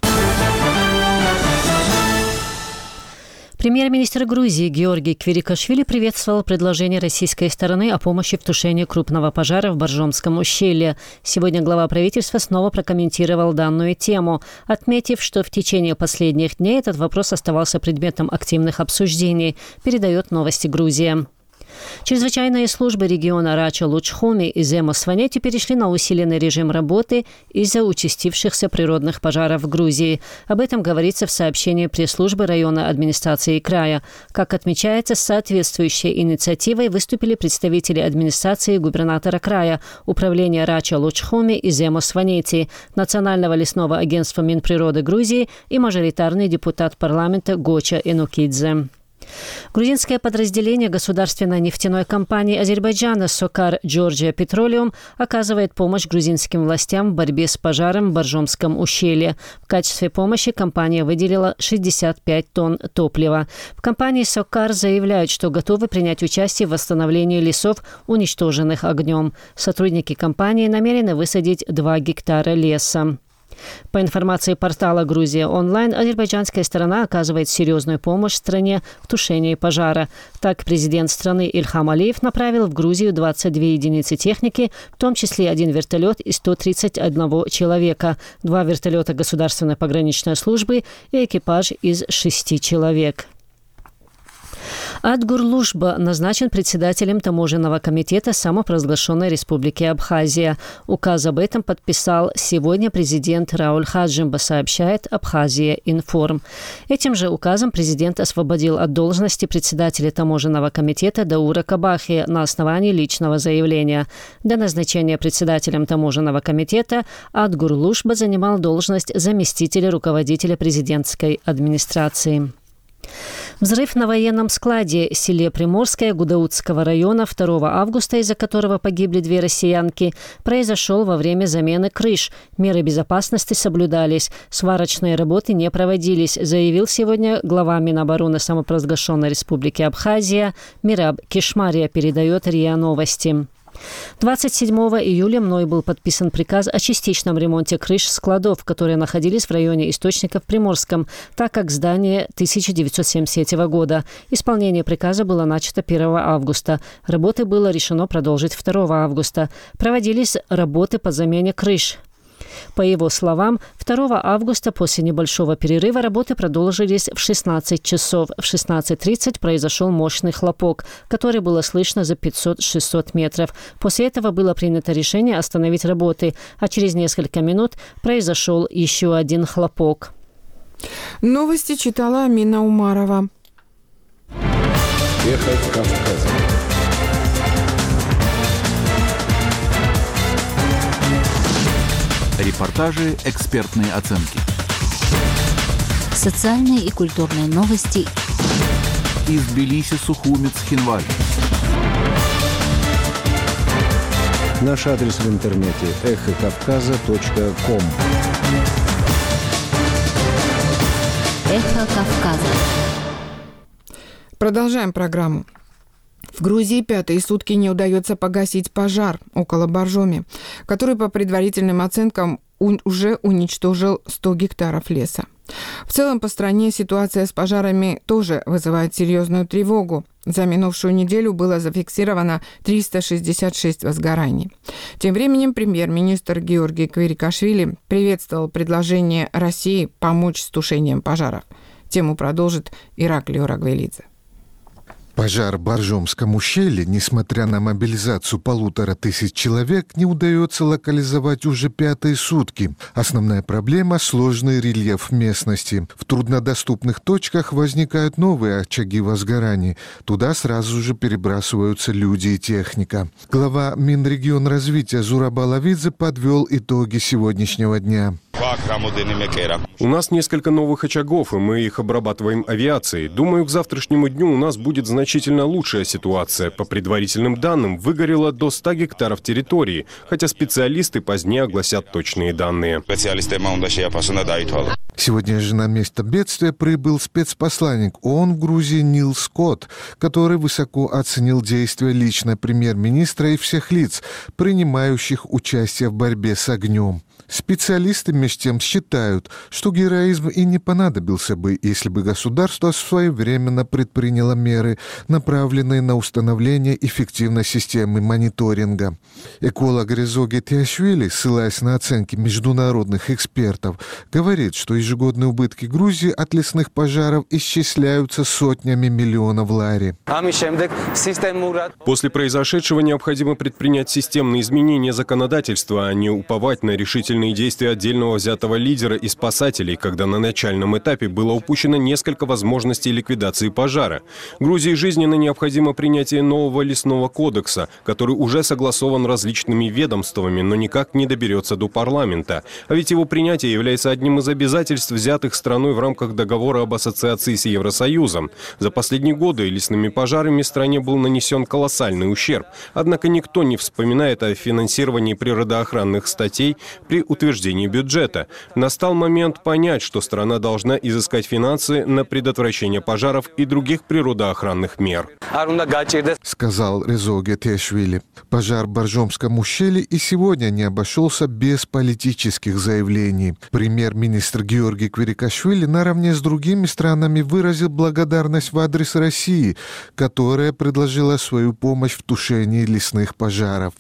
Speaker 5: Премьер-министр Грузии Георгий Квирикашвили приветствовал предложение российской стороны о помощи в тушении крупного пожара в Боржомском ущелье. Сегодня глава правительства снова прокомментировал данную тему, отметив, что в течение последних дней этот вопрос оставался предметом активных обсуждений, передает новости Грузия. Чрезвычайные службы региона Рача-Лучхуми и Земо-Сванети перешли на усиленный режим работы из-за участившихся природных пожаров в Грузии. Об этом говорится в сообщении пресс-службы района администрации края. Как отмечается, с соответствующей инициативой выступили представители администрации губернатора края, управления Рача-Лучхуми и Земо-Сванети, Национального лесного агентства Минприроды Грузии и мажоритарный депутат парламента Гоча Энукидзе. Грузинское подразделение государственной нефтяной компании Азербайджана «Сокар Джорджия Петролиум» оказывает помощь грузинским властям в борьбе с пожаром в Боржомском ущелье. В качестве помощи компания выделила шестьдесят пять тонн топлива. В компании «Сокар» заявляют, что готовы принять участие в восстановлении лесов, уничтоженных огнем. Сотрудники компании намерены высадить два гектара леса. По информации портала «Грузия онлайн», азербайджанская сторона оказывает серьезную помощь стране в тушении пожара. Так, президент страны Ильхам Алиев направил в Грузию двадцать две единицы техники, в том числе один вертолет и сто тридцать один человека, два вертолета Государственной пограничной службы и экипаж из шести человек. Адгур Лушба назначен председателем таможенного комитета самопровозглашенной Республики Абхазия. Указ об этом подписал сегодня президент Рауль Хаджимба, сообщает Абхазия Информ. Этим же указом президент освободил от должности председателя таможенного комитета Даура Кабахи на основании личного заявления. До назначения председателем таможенного комитета Адгур Лушба занимал должность заместителя руководителя президентской администрации. Взрыв на военном складе в селе Приморское Гудаутского района второго августа, из-за которого погибли две россиянки, произошел во время замены крыш. Меры безопасности соблюдались. Сварочные работы не проводились, заявил сегодня глава Минобороны самопровозглашенной Республики Абхазия Мираб Кишмария, передает РИА Новости. двадцать седьмого июля мной был подписан приказ о частичном ремонте крыш складов, которые находились в районе источников в Приморском, так как здание тысяча девятьсот семьдесят третьего года. Исполнение приказа было начато первого августа. Работы было решено продолжить второго августа. Проводились работы по замене крыш. По его словам, второго августа после небольшого перерыва работы продолжились в шестнадцать часов. В шестнадцать тридцать произошел мощный хлопок, который было слышно за пятьсот-шестьсот метров. После этого было принято решение остановить работы, а через несколько минут произошел еще один хлопок.
Speaker 1: Новости читала Амина Умарова.
Speaker 19: Эхо Кавказа.
Speaker 21: Репортажи, экспертные оценки.
Speaker 6: Социальные и культурные новости.
Speaker 21: Из Тбилиси, Сухуми, Цхинвали.
Speaker 19: Наш адрес в интернете эхо кавказа точка ком.
Speaker 6: Эхо Кавказа.
Speaker 1: Продолжаем программу. В Грузии пятые сутки не удается погасить пожар около Боржоми, который, по предварительным оценкам, уже уничтожил сто гектаров леса. В целом по стране ситуация с пожарами тоже вызывает серьезную тревогу. За минувшую неделю было зафиксировано триста шестьдесят шесть возгораний. Тем временем премьер-министр Георгий Квирикашвили приветствовал предложение России помочь с тушением пожаров. Тему продолжит Ираклий Орагвелидзе.
Speaker 7: Пожар в Боржомском ущелье, несмотря на мобилизацию полутора тысяч человек, не удается локализовать уже пятые сутки. Основная проблема – сложный рельеф местности. В труднодоступных точках возникают новые очаги возгораний. Туда сразу же перебрасываются люди и техника. Глава Минрегионразвития Зураба Лавидзе подвел итоги сегодняшнего дня.
Speaker 9: У нас несколько новых очагов, и мы их обрабатываем авиацией. Думаю, к завтрашнему дню у нас будет значительно лучшая ситуация. По предварительным данным, выгорело до ста гектаров территории, хотя специалисты позднее огласят точные данные.
Speaker 7: Сегодня же на место бедствия прибыл спецпосланник ООН в Грузии Нил Скотт, который высоко оценил действия лично премьер-министра и всех лиц, принимающих участие в борьбе с огнем. Специалисты между тем считают, что героизм и не понадобился бы, если бы государство своевременно предприняло меры, направленные на установление эффективной системы мониторинга. Эколог Резо Гетиашвили, ссылаясь на оценки международных экспертов, говорит, что ежегодные убытки Грузии от лесных пожаров исчисляются сотнями миллионов лари.
Speaker 9: После произошедшего необходимо предпринять системные изменения законодательства, а не уповать на решительные действия отдельного взятого лидера и спасателей, когда на начальном этапе было упущено несколько возможностей ликвидации пожара. Грузии жизненно необходимо принятие нового лесного кодекса, который уже согласован различными ведомствами, но никак не доберется до парламента. А ведь его принятие является одним из обязательств, взятых страной в рамках договора об ассоциации с Евросоюзом. За последние годы лесными пожарами стране был нанесен колоссальный ущерб. Однако никто не вспоминает о финансировании природоохранных статей при утверждении бюджета. Настал момент понять, что страна должна изыскать финансы на предотвращение пожаров и других природоохранных мер.
Speaker 7: Сказал Резо Гетиашвили. Пожар в Боржомском ущелье и сегодня не обошелся без политических заявлений. Премьер-министр Георгий Квирикашвили наравне с другими странами выразил благодарность в адрес России, которая предложила свою помощь в тушении лесных пожаров.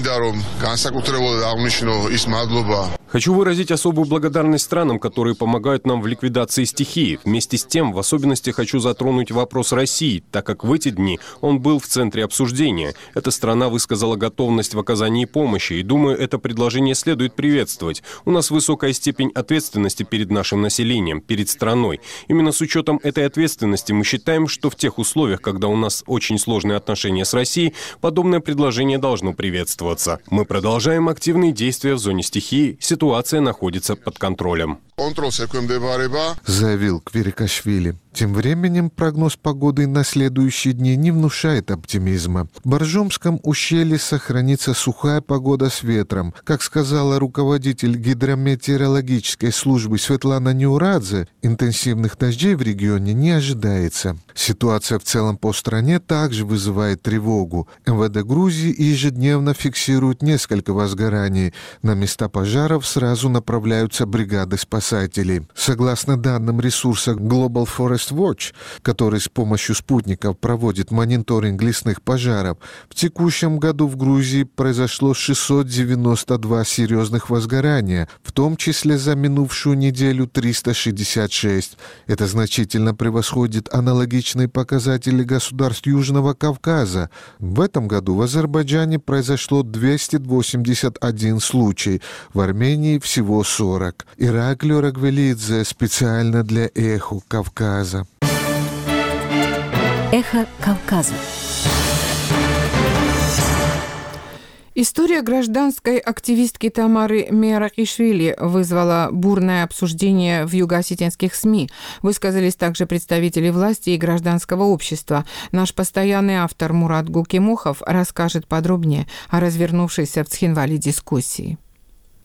Speaker 9: Хочу выразить особую благодарность странам, которые помогают нам в ликвидации стихии. Вместе с тем, в особенности хочу затронуть вопрос России, так как в эти дни он был в центре обсуждения. Эта страна высказала готовность в оказании помощи, и, думаю, это предложение следует приветствовать. У нас высокая степень ответственности перед нашим населением, перед страной. Именно с учетом этой ответственности мы считаем, что в тех условиях, когда у нас очень сложные отношения с Россией, подобное предложение должно приветствоваться. Мы продолжаем активные действия в зоне стихии. Ситуация находится под контролем.
Speaker 7: Заявил Квирикашвили. Тем временем прогноз погоды на следующие дни не внушает оптимизма. В Боржомском ущелье сохранится сухая погода с ветром. Как сказала руководитель гидрометеорологической службы Светлана Неурадзе, интенсивных дождей в регионе не ожидается. Ситуация в целом по стране также вызывает тревогу. эм вэ дэ Грузии ежедневно фиксирует несколько возгораний. На места пожаров сразу направляются бригады спасателей. Согласно данным ресурса Global Forest Watch, который с помощью спутников проводит мониторинг лесных пожаров, в текущем году в Грузии произошло шестьсот девяносто два серьезных возгорания, в том числе за минувшую неделю триста шестьдесят шесть. Это значительно превосходит аналогичные показатели государств Южного Кавказа. В этом году в Азербайджане произошло двести восемьдесят один случай, в Армении всего сорок. Ираклий Орагвелидзе специально для «Эхо Кавказа».
Speaker 6: Эхо Кавказа.
Speaker 1: История гражданской активистки Тамары Миаракишвили вызвала бурное обсуждение в юго-осетинских СМИ. Высказались также представители власти и гражданского общества. Наш постоянный автор Мурат Гукимухов расскажет подробнее о развернувшейся в Цхинвале дискуссии.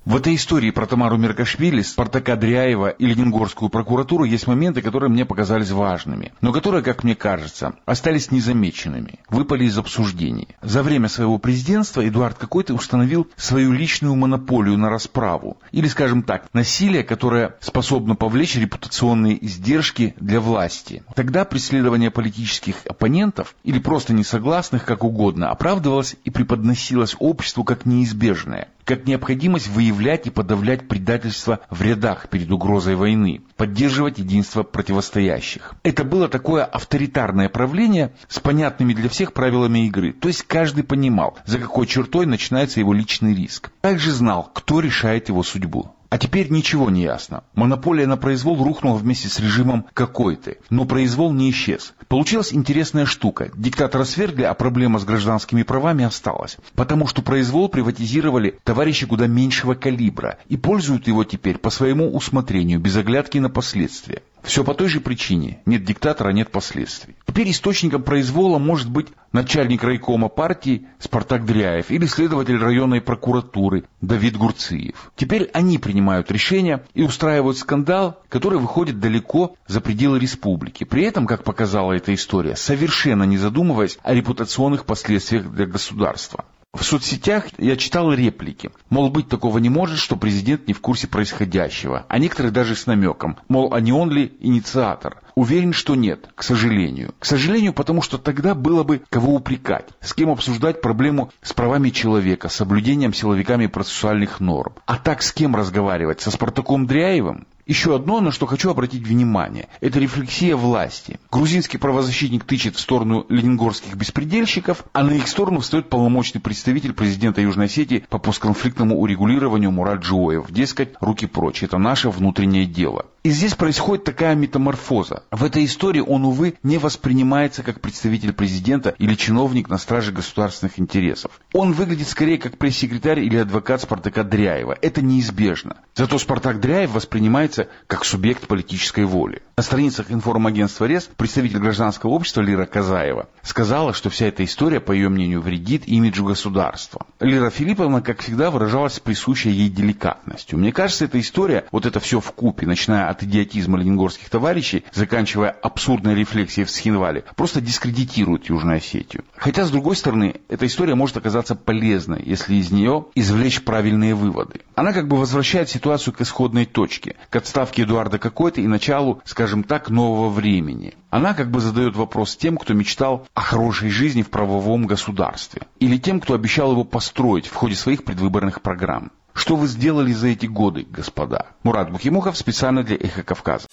Speaker 2: В этой истории про Тамару Меркашвили, Спартака Дряева и Ленингорскую прокуратуру есть моменты, которые мне показались важными, но которые, как мне кажется, остались незамеченными, выпали из обсуждений. За время своего президентства Эдуард Какой-то установил свою личную монополию на расправу, или, скажем так, насилие, которое способно повлечь репутационные издержки для власти. Тогда преследование политических оппонентов или просто несогласных, как угодно, оправдывалось и преподносилось обществу как неизбежное, как необходимость выявлять и подавлять предательство в рядах перед угрозой войны, поддерживать единство противостоящих. Это было такое авторитарное правление с понятными для всех правилами игры, то есть каждый понимал, за какой чертой начинается его личный риск. Также знал, кто решает его судьбу. А теперь ничего не ясно. Монополия на произвол рухнула вместе с режимом Какой-то, но произвол не исчез. Получилась интересная штука. Диктатора свергли, а проблема с гражданскими правами осталась. Потому что произвол приватизировали товарищи куда меньшего калибра и пользуют его теперь по своему усмотрению, без оглядки на последствия. Все по той же причине. Нет диктатора, нет последствий. Теперь источником произвола может быть начальник райкома партии Спартак Дряев или следователь районной прокуратуры Давид Гурциев. Теперь они принимают решения и устраивают скандал, который выходит далеко за пределы республики. При этом, как показала эта история, совершенно не задумываясь о репутационных последствиях для государства. В соцсетях я читал реплики. Мол, быть такого не может, что президент не в курсе происходящего. А некоторые даже с намеком. Мол, а не он ли инициатор? Уверен, что нет, к сожалению. К сожалению, потому что тогда было бы кого упрекать, с кем обсуждать проблему с правами человека, с соблюдением силовиками процессуальных норм. А так с кем разговаривать? Со Спартаком Дряевым? Еще одно, на что хочу обратить внимание, это рефлексия власти. Грузинский правозащитник тычет в сторону ленингорских беспредельщиков, а на их сторону встает полномочный представитель президента Южной Осетии по постконфликтному урегулированию Мурат Джоев. Дескать, руки прочь, это наше внутреннее дело. И здесь происходит такая метаморфоза. В этой истории он, увы, не воспринимается как представитель президента или чиновник на страже государственных интересов. Он выглядит скорее как пресс-секретарь или адвокат Спартака Дряева. Это неизбежно. Зато Спартак Дряев воспринимается как субъект политической воли. На страницах информагентства РЕС представитель гражданского общества Лира Казаева сказала, что вся эта история, по ее мнению, вредит имиджу государства. Лира Филипповна, как всегда, выражалась с присущей ей деликатностью. Мне кажется, эта история, вот это все вкупе, начиная от идиотизма ленингорских товарищей, заканчивая абсурдной рефлексией в Схинвале, просто дискредитирует Южную Осетию. Хотя, с другой стороны, эта история может оказаться полезной, если из нее извлечь правильные выводы. Она как бы возвращает ситуацию к исходной точке, к отставке Эдуарда Какой-то и началу, скажем так, нового времени. Она как бы задает вопрос тем, кто мечтал о хорошей жизни в правовом государстве, или тем, кто обещал его построить в ходе своих предвыборных программ. Что вы сделали за эти годы, господа? Мурат Бухимухов специально для «Эхо Кавказа».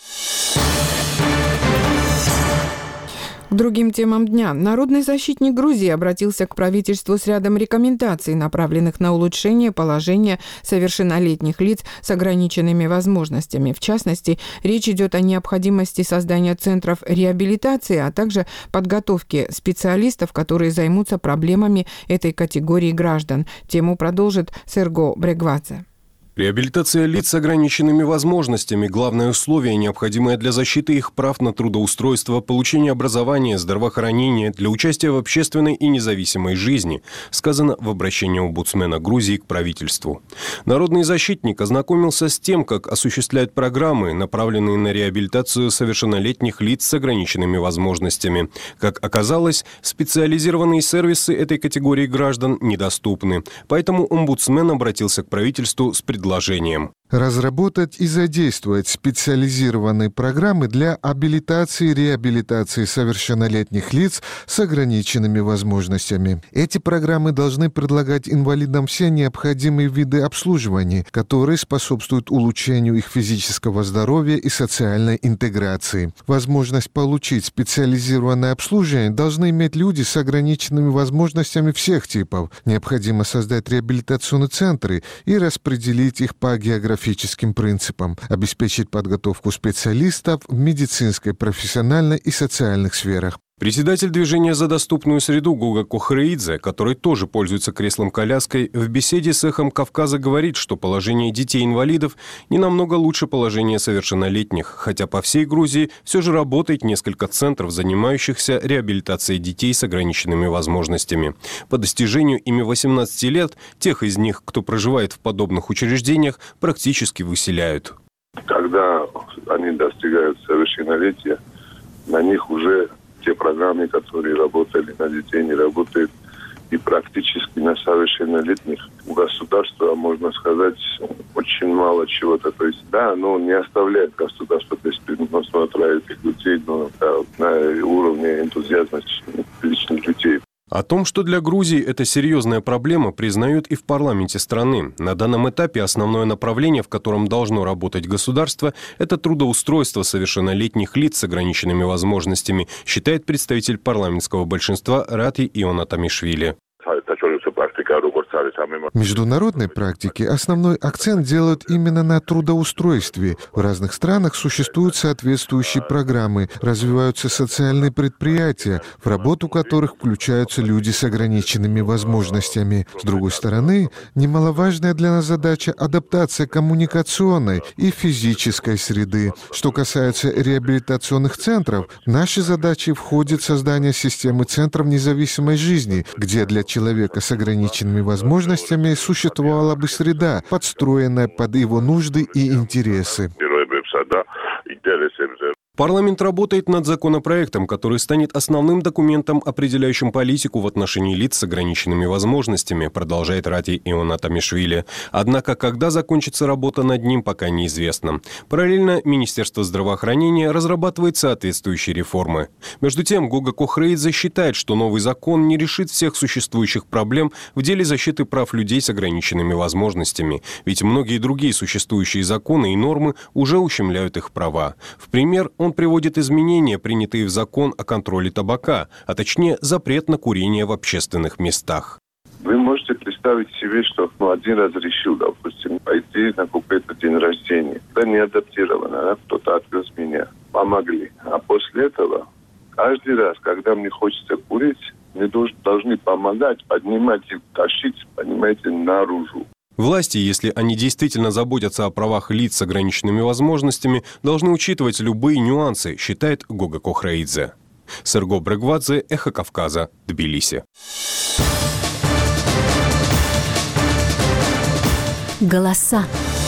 Speaker 1: К другим темам дня. Народный защитник Грузии обратился к правительству с рядом рекомендаций, направленных на улучшение положения совершеннолетних лиц с ограниченными возможностями. В частности, речь идет о необходимости создания центров реабилитации, а также подготовки специалистов, которые займутся проблемами этой категории граждан. Тему продолжит Серго Брегвадзе.
Speaker 9: Реабилитация лиц с ограниченными возможностями – главное условие, необходимое для защиты их прав на трудоустройство, получение образования, здравоохранения, для участия в общественной и независимой жизни, сказано в обращении омбудсмена Грузии к правительству. Народный защитник ознакомился с тем, как осуществляют программы, направленные на реабилитацию совершеннолетних лиц с ограниченными возможностями. Как оказалось, специализированные сервисы этой категории граждан недоступны. Поэтому омбудсмен обратился к правительству с предложением.
Speaker 7: Разработать и задействовать специализированные программы для абилитации и реабилитации совершеннолетних лиц с ограниченными возможностями. Эти программы должны предлагать инвалидам все необходимые виды обслуживания, которые способствуют улучшению их физического здоровья и социальной интеграции. Возможность получить специализированное обслуживание должны иметь люди с ограниченными возможностями всех типов. Необходимо создать реабилитационные центры и распределить их по географии принципам, обеспечить подготовку специалистов в медицинской, профессиональной и социальных сферах.
Speaker 9: Председатель движения «За доступную среду» Гуга Кохраидзе, который тоже пользуется креслом-коляской, в беседе с «Эхом Кавказа» говорит, что положение детей-инвалидов не намного лучше положения совершеннолетних, хотя по всей Грузии все же работает несколько центров, занимающихся реабилитацией детей с ограниченными возможностями. По достижению ими восемнадцати лет, тех из них, кто проживает в подобных учреждениях, практически выселяют.
Speaker 17: Когда они достигают совершеннолетия, на них уже те программы, которые работали на детей, не работают. И практически на совершеннолетних у государства, можно сказать, очень мало чего-то. То есть, да, оно не оставляет государство без присмотра этих людей, но да, на уровне энтузиазма личных людей.
Speaker 9: О том, что для Грузии это серьезная проблема, признают и в парламенте страны. На данном этапе основное направление, в котором должно работать государство, это трудоустройство совершеннолетних лиц с ограниченными возможностями, считает представитель парламентского большинства Рати Ион Атамишвили.
Speaker 7: В международной практике основной акцент делают именно на трудоустройстве. В разных странах существуют соответствующие программы, развиваются социальные предприятия, в работу которых включаются люди с ограниченными возможностями. С другой стороны, немаловажная для нас задача — адаптация коммуникационной и физической среды. Что касается реабилитационных центров, в наши задачи входит создание системы центров независимой жизни, где для человека с ограниченными возможностями существовала бы среда, подстроенная под его нужды и интересы.
Speaker 9: Парламент работает над законопроектом, который станет основным документом, определяющим политику в отношении лиц с ограниченными возможностями, продолжает Рати Ион Атамишвили. Однако, когда закончится работа над ним, пока неизвестно. Параллельно Министерство здравоохранения разрабатывает соответствующие реформы. Между тем, Гуга Кохраидзе считает, что новый закон не решит всех существующих проблем в деле защиты прав людей с ограниченными возможностями, ведь многие другие существующие законы и нормы уже ущемляют их права. В пример, он приводит изменения, принятые в закон о контроле табака, а точнее запрет на курение в общественных местах.
Speaker 17: Вы можете представить себе, что ну, один раз решил, допустим, пойти на какой-то день рождения. Да не адаптировано, да? Кто-то отвез меня, помогли. А после этого, каждый раз, когда мне хочется курить, мне должны помогать, поднимать и тащить, понимаете, наружу.
Speaker 9: Власти, если они действительно заботятся о правах лиц с ограниченными возможностями, должны учитывать любые нюансы, считает Гуга Кохраидзе. Серго Брегвадзе, Эхо Кавказа, Тбилиси.
Speaker 6: Голоса.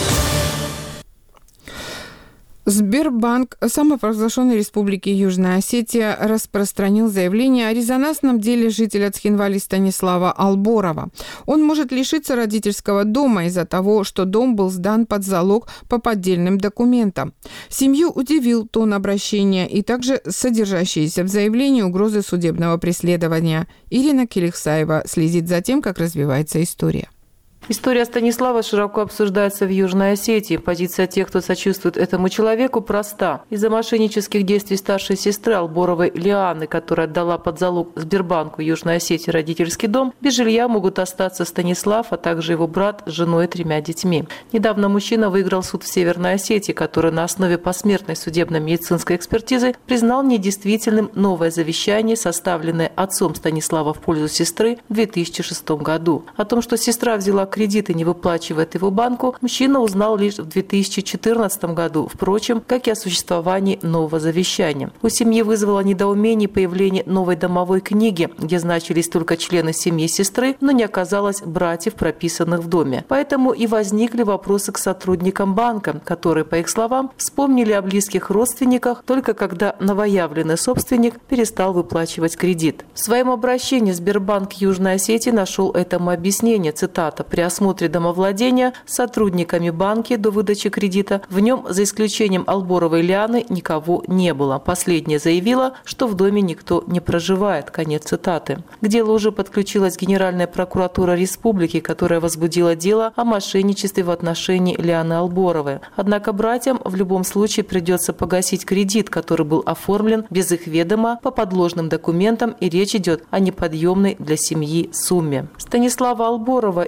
Speaker 1: Сбербанк самопровозглашенной Республики Южная Осетия распространил заявление о резонансном деле жителя Цхинвали Станислава Алборова. Он может лишиться родительского дома из-за того, что дом был сдан под залог по поддельным документам. Семью удивил тон обращения и также содержащиеся в заявлении угрозы судебного преследования. Ирина Келихсаева следит за тем, как развивается история.
Speaker 10: История Станислава широко обсуждается в Южной Осетии. Позиция тех, кто сочувствует этому человеку, проста. Из-за мошеннических действий старшей сестры Алборовой Лианы, которая отдала под залог Сбербанку Южной Осетии родительский дом, без жилья могут остаться Станислав, а также его брат с женой и тремя детьми. Недавно мужчина выиграл суд в Северной Осетии, который на основе посмертной судебно-медицинской экспертизы признал недействительным новое завещание, составленное отцом Станислава в пользу сестры в две тысячи шестом году. О том, что сестра взяла кредит и не выплачивает его банку, мужчина узнал лишь в две тысячи четырнадцатом году, впрочем, как и о существовании нового завещания. У семьи вызвало недоумение появление новой домовой книги, где значились только члены семьи сестры, но не оказалось братьев, прописанных в доме. Поэтому и возникли вопросы к сотрудникам банка, которые, по их словам, вспомнили о близких родственниках только когда новоявленный собственник перестал выплачивать кредит. В своем обращении Сбербанк Южной Осетии нашел этому объяснение, цитата: «При осмотре домовладения сотрудниками банки до выдачи кредита в нем, за исключением Алборовой Лианы, никого не было. Последняя заявила, что в доме никто не проживает». Конец цитаты. К делу уже подключилась Генеральная прокуратура республики, которая возбудила дело о мошенничестве в отношении Лианы Алборовой. Однако братьям в любом случае придется погасить кредит, который был оформлен без их ведома по подложным документам, и речь идет о неподъемной для семьи сумме. Станислава Алборова и его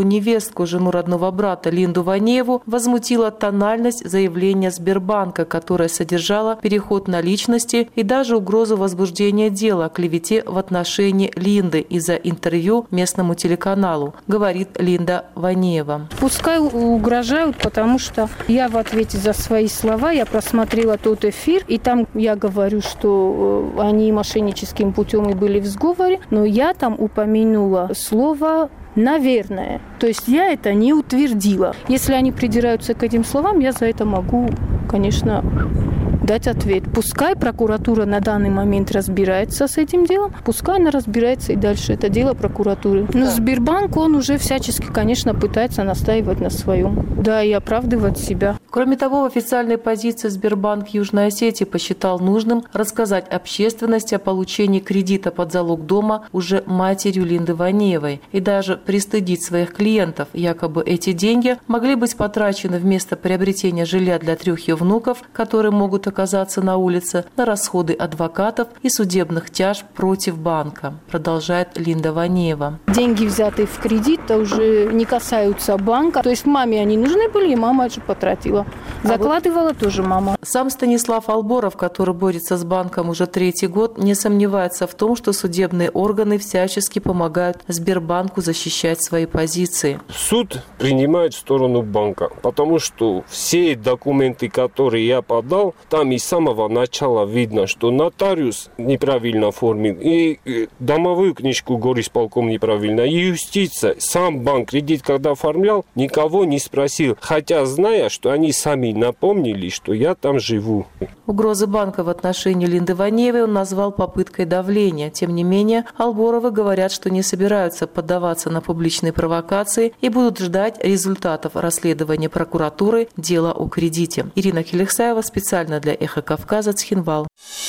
Speaker 10: невестку, жену родного брата Линду Ванееву, возмутила тональность заявления Сбербанка, которое содержало переход на личности и даже угрозу возбуждения дела о клевете в отношении Линды из-за интервью местному телеканалу, говорит Линда Ванеева.
Speaker 8: Пускай угрожают, потому что я в ответе за свои слова, я просмотрела тот эфир, и там я говорю, что они мошенническим путем и были в сговоре, но я там упомянула слово «наверное». То есть я это не утвердила. Если они придираются к этим словам, я за это могу, конечно, дать ответ. Пускай прокуратура на данный момент разбирается с этим делом, пускай она разбирается и дальше. Это дело прокуратуры. Но Сбербанк, он уже всячески, конечно, пытается настаивать на своем. Да, и оправдывать себя.
Speaker 10: Кроме того, в официальной позиции Сбербанк Южной Осетии посчитал нужным рассказать общественности о получении кредита под залог дома уже матерью Линды Ванеевой и даже пристыдить своих клиентов. Якобы эти деньги могли быть потрачены вместо приобретения жилья для трех ее внуков, которые могут оказаться на улице, на расходы адвокатов и судебных тяжб против банка, продолжает Линда Ванеева.
Speaker 8: Деньги, взятые в кредит, уже не касаются банка. То есть маме они нужны были, и мама это потратила. Закладывала а вот тоже мама.
Speaker 10: Сам Станислав Алборов, который борется с банком уже третий год, не сомневается в том, что судебные органы всячески помогают Сбербанку защищать свои позиции.
Speaker 9: Суд принимает в сторону банка, потому что все документы, которые я подал, там и с самого начала видно, что нотариус неправильно оформил, и домовую книжку горисполком неправильно, и юстиция. Сам банк кредит, когда оформлял, никого не спросил, хотя зная, что они сами напомнили, что я там живу.
Speaker 10: Угрозы банка в отношении Линды Ванеевой он назвал попыткой давления. Тем не менее, Алборовы говорят, что не собираются поддаваться на публичные провокации и будут ждать результатов расследования прокуратуры дела о кредите. Ирина Келехсаева специально для «Эхо Кавказа», Цхинвал.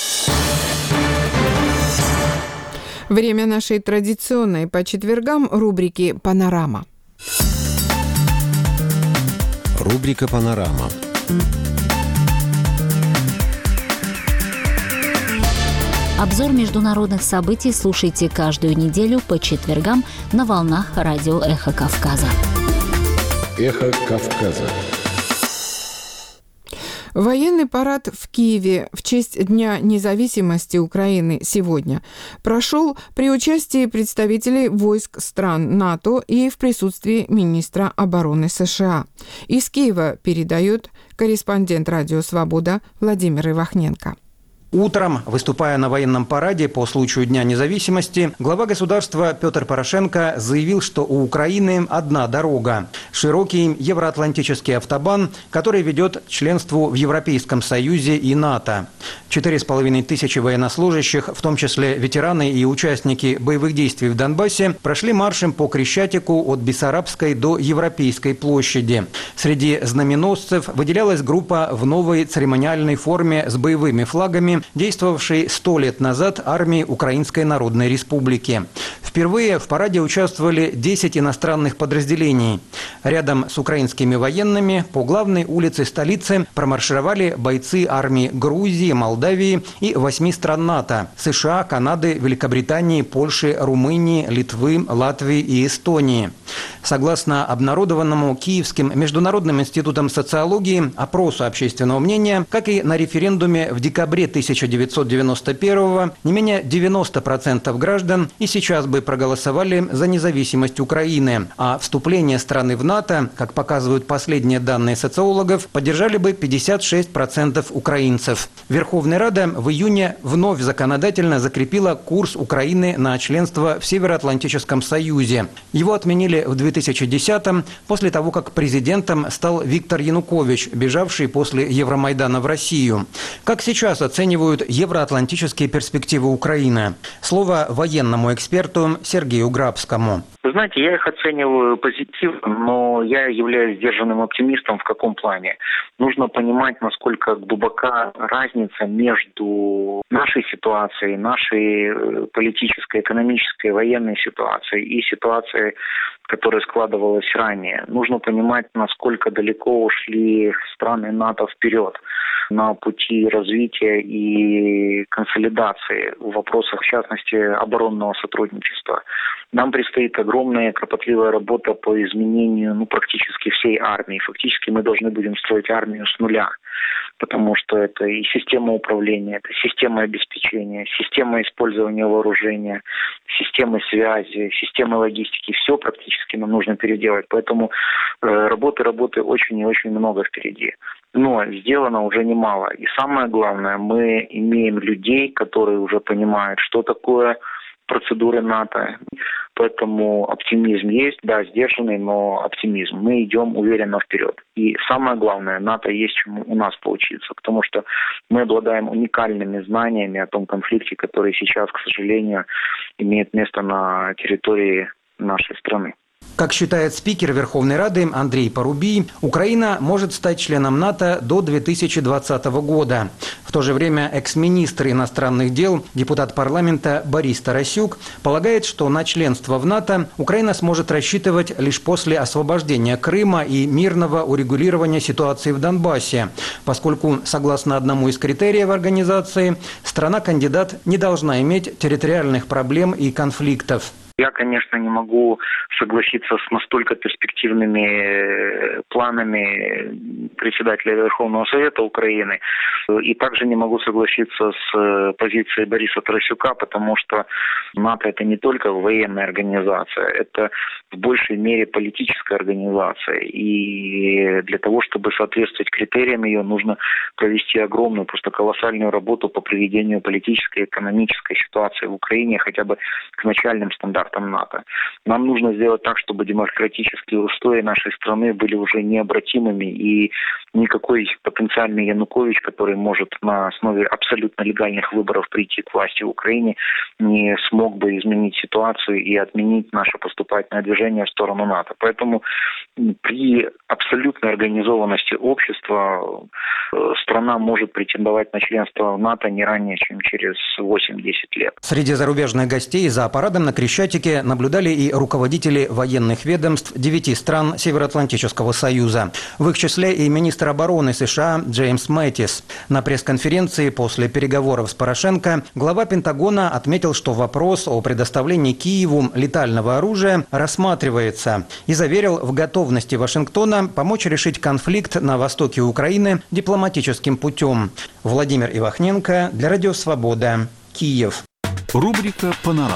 Speaker 1: Время нашей традиционной по четвергам рубрики «Панорама».
Speaker 22: Рубрика «Панорама».
Speaker 6: Обзор международных событий слушайте каждую неделю по четвергам на волнах радио «Эхо Кавказа».
Speaker 21: «Эхо Кавказа».
Speaker 1: Военный парад в Киеве в честь Дня независимости Украины сегодня прошел при участии представителей войск стран НАТО и в присутствии министра обороны США. Из Киева передает корреспондент «Радио Свобода» Владимир Ивахненко.
Speaker 23: Утром, выступая на военном параде по случаю Дня независимости, глава государства Петр Порошенко заявил, что у Украины одна дорога – широкий евроатлантический автобан, который ведет к членству в Европейском Союзе и НАТО. Четыре с половиной тысячи военнослужащих, в том числе ветераны и участники боевых действий в Донбассе, прошли маршем по Крещатику от Бессарабской до Европейской площади. Среди знаменосцев выделялась группа в новой церемониальной форме с боевыми флагами, действовавшей сто лет назад армии Украинской Народной Республики. Впервые в параде участвовали десять иностранных подразделений. Рядом с украинскими военными по главной улице столицы промаршировали бойцы армий Грузии, Молдавии и восьми стран НАТО – США, Канады, Великобритании, Польши, Румынии, Литвы, Латвии и Эстонии. Согласно обнародованному Киевским международным институтом социологии опросу общественного мнения, как и на референдуме в декабре тысяча девятьсот девяносто первого, не менее девяноста процентов граждан и сейчас бы проголосовали за независимость Украины, а вступление страны в НАТО, как показывают последние данные социологов, поддержали бы пятьдесят шесть процентов украинцев. Верховная Рада в июне вновь законодательно закрепила курс Украины на членство в Североатлантическом Союзе. Его отменили в две тысячи десятом, после того, как президентом стал Виктор Янукович, бежавший после Евромайдана в Россию. Как сейчас оценивают евроатлантические перспективы Украины? Слово военному эксперту Сергею Грабскому.
Speaker 24: Вы знаете, я их оцениваю позитивно, но я являюсь сдержанным оптимистом в каком плане? Нужно понимать, насколько глубока разница между нашей ситуацией, нашей политической, экономической, военной ситуацией и ситуацией, которая складывалась ранее. Нужно понимать, насколько далеко ушли страны НАТО вперед. на пути развития и консолидации в вопросах, в частности, оборонного сотрудничества. Нам предстоит огромная кропотливая работа по изменению ну, практически всей армии. Фактически мы должны будем строить армию с нуля, потому что это и система управления, это система обеспечения, система использования вооружения, системы связи, системы логистики. Все практически нам нужно переделать. Поэтому э, работы, работы очень и очень много впереди. Но сделано уже немало. И самое главное, мы имеем людей, которые уже понимают, что такое процедуры НАТО. Поэтому оптимизм есть, да, сдержанный, но оптимизм. Мы идем уверенно вперед. И самое главное, НАТО есть чему у нас поучиться, потому что мы обладаем уникальными знаниями о том конфликте, который сейчас, к сожалению, имеет место на территории нашей страны.
Speaker 23: Как считает спикер Верховной Рады Андрей Порубий, Украина может стать членом НАТО до две тысячи двадцатого года. В то же время экс-министр иностранных дел, депутат парламента Борис Тарасюк полагает, что на членство в НАТО Украина сможет рассчитывать лишь после освобождения Крыма и мирного урегулирования ситуации в Донбассе, поскольку, согласно одному из критериев организации, страна-кандидат не должна иметь территориальных проблем и конфликтов.
Speaker 24: Я, конечно, не могу согласиться с настолько перспективными планами председателя Верховного Совета Украины. И также не могу согласиться с позицией Бориса Тарасюка, потому что НАТО – это не только военная организация, это в большей мере политическая организация. И для того, чтобы соответствовать критериям ее, нужно провести огромную, просто колоссальную работу по приведению политической и экономической ситуации в Украине хотя бы к начальным стандартам НАТО. Нам нужно сделать так, чтобы демократические устои нашей страны были уже необратимыми, и никакой потенциальный Янукович, который может на основе абсолютно легальных выборов прийти к власти в Украине, не смог бы изменить ситуацию и отменить наше поступательное движение в сторону НАТО. Поэтому при абсолютной организованности общества страна может претендовать на членство в НАТО не ранее, чем через восемь-десять лет.
Speaker 23: Среди зарубежных гостей за парадом на Крещатике наблюдали и руководители военных ведомств девяти стран Североатлантического союза. В их числе и министр обороны США Джеймс Мэттис. На пресс-конференции после переговоров с Порошенко глава Пентагона отметил, что вопрос о предоставлении Киеву летального оружия рассматривается и заверил в готовности Вашингтона помочь решить конфликт на востоке Украины дипломатическим путем. Владимир Ивахненко для Радио Свобода, Киев.
Speaker 21: Рубрика «Панорама».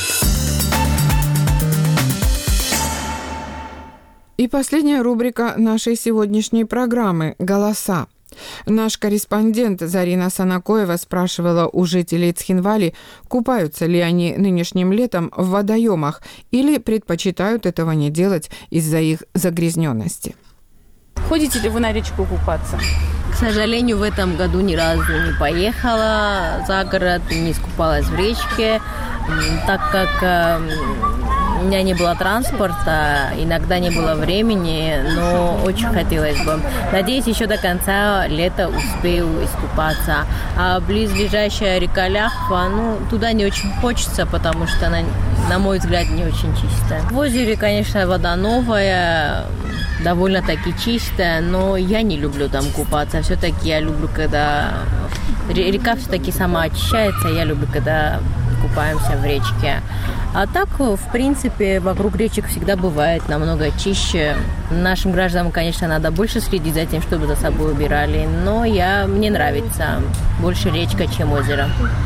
Speaker 1: И последняя рубрика нашей сегодняшней программы «Голоса». Наш корреспондент Зарина Санакоева спрашивала у жителей Цхинвали, купаются ли они нынешним летом в водоемах или предпочитают этого не делать из-за их загрязненности.
Speaker 3: Ходите ли вы на речку купаться?
Speaker 4: К сожалению, в этом году ни разу не поехала за город, не искупалась в речке, так как у меня не было транспорта, иногда не было времени, но очень хотелось бы. Надеюсь, еще до конца лета успею искупаться. А близлежащая река Ляхва, ну, туда не очень хочется, потому что она, на мой взгляд, не очень чистая. В озере, конечно, вода новая, довольно-таки чистая, но я не люблю там купаться. Все-таки я люблю, когда река все-таки сама очищается, я люблю, когда купаемся в речке. А так, в принципе, вокруг речек всегда бывает намного чище. Нашим гражданам, конечно, надо больше следить за тем, чтобы за собой убирали, но я, мне нравится больше речка, чем озеро.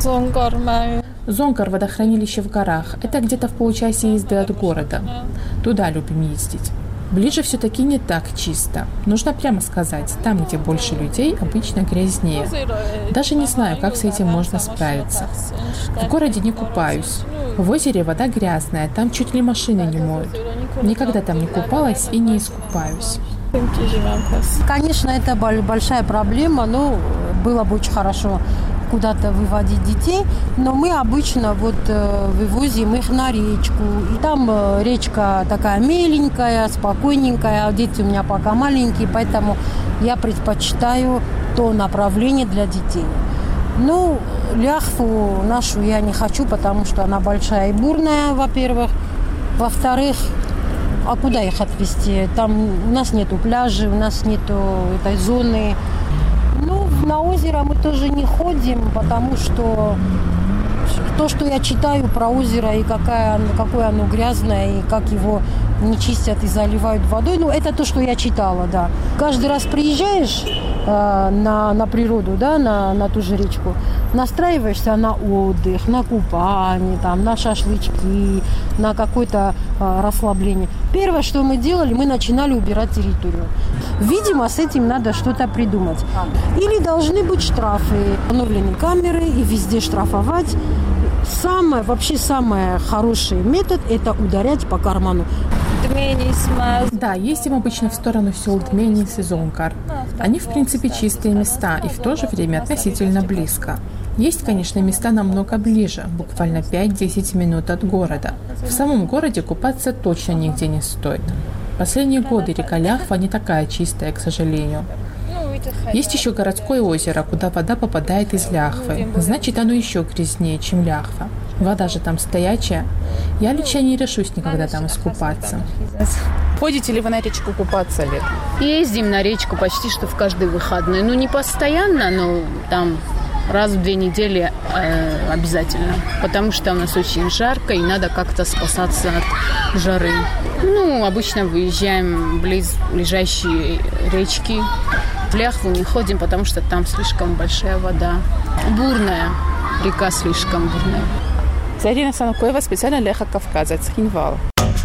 Speaker 20: Зонкар – водохранилище в горах. Это где-то в получасе езды от города. Туда любим ездить. Ближе все-таки не так чисто. Нужно прямо сказать, там, где больше людей, обычно грязнее. Даже не знаю, как с этим можно справиться. В городе не купаюсь. В озере вода грязная, там чуть ли машины не моют. Никогда там не купалась и не искупаюсь.
Speaker 12: Конечно, это большая проблема, но было бы очень хорошо куда-то выводить детей, но мы обычно вот э, вывозим их на речку. И там э, речка такая миленькая, спокойненькая, а дети у меня пока маленькие, поэтому я предпочитаю то направление для детей. Ну, Ляхву нашу я не хочу, потому что она большая и бурная, во-первых. Во-вторых, а куда их отвезти? Там у нас нету пляжей, у нас нету этой зоны. Ну, на озеро мы тоже не ходим, потому что то, что я читаю про озеро и какая, какое оно грязное, и как его не чистят и заливают водой, ну, это то, что я читала, да. Каждый раз приезжаешь э, на, на природу, да, на, на ту же речку, настраиваешься на отдых, на купание, там, на шашлычки, на какое-то э, расслабление. Первое, что мы делали, мы начинали убирать территорию. Видимо, с этим надо что-то придумать. Или должны быть штрафы, установлены камеры и везде штрафовать. Самое, вообще самый хороший метод – это ударять по карману.
Speaker 20: Да, ездим обычно в сторону сел Тменис и Зонкар. Они, в принципе, чистые места и в то же время относительно близко. Есть, конечно, места намного ближе, буквально пять-десять минут от города. В самом городе купаться точно нигде не стоит. Последние годы река Ляхва не такая чистая, к сожалению. Есть еще городское озеро, куда вода попадает из Ляхвы. Значит, оно еще грязнее, чем Ляхва. Вода же там стоячая. Я лично не решусь никогда там искупаться.
Speaker 3: Ходите ли вы на речку купаться летом?
Speaker 4: Ездим на речку почти что в каждые выходные. Ну, не постоянно, но там раз в две недели э, обязательно. Потому что у нас очень жарко, и надо как-то спасаться от жары. Ну, обычно выезжаем в близлежащие речки. В Ляхву не ходим, потому что там слишком большая вода. Бурная. Река слишком бурная.
Speaker 3: Зарина Санукоева, специально для Эхо Кавказа, Цхинвал.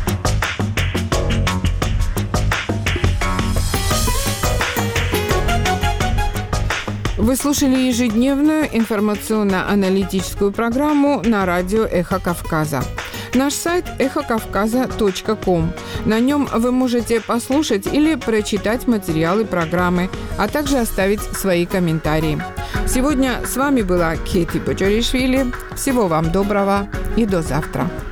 Speaker 1: Вы слушали ежедневную информационно-аналитическую программу на радио «Эхо Кавказа». Наш сайт эхо кавказа точка ком. На нем вы можете послушать или прочитать материалы программы, а также оставить свои комментарии. Сегодня с вами была Кети Бочаришвили. Всего вам доброго и до завтра.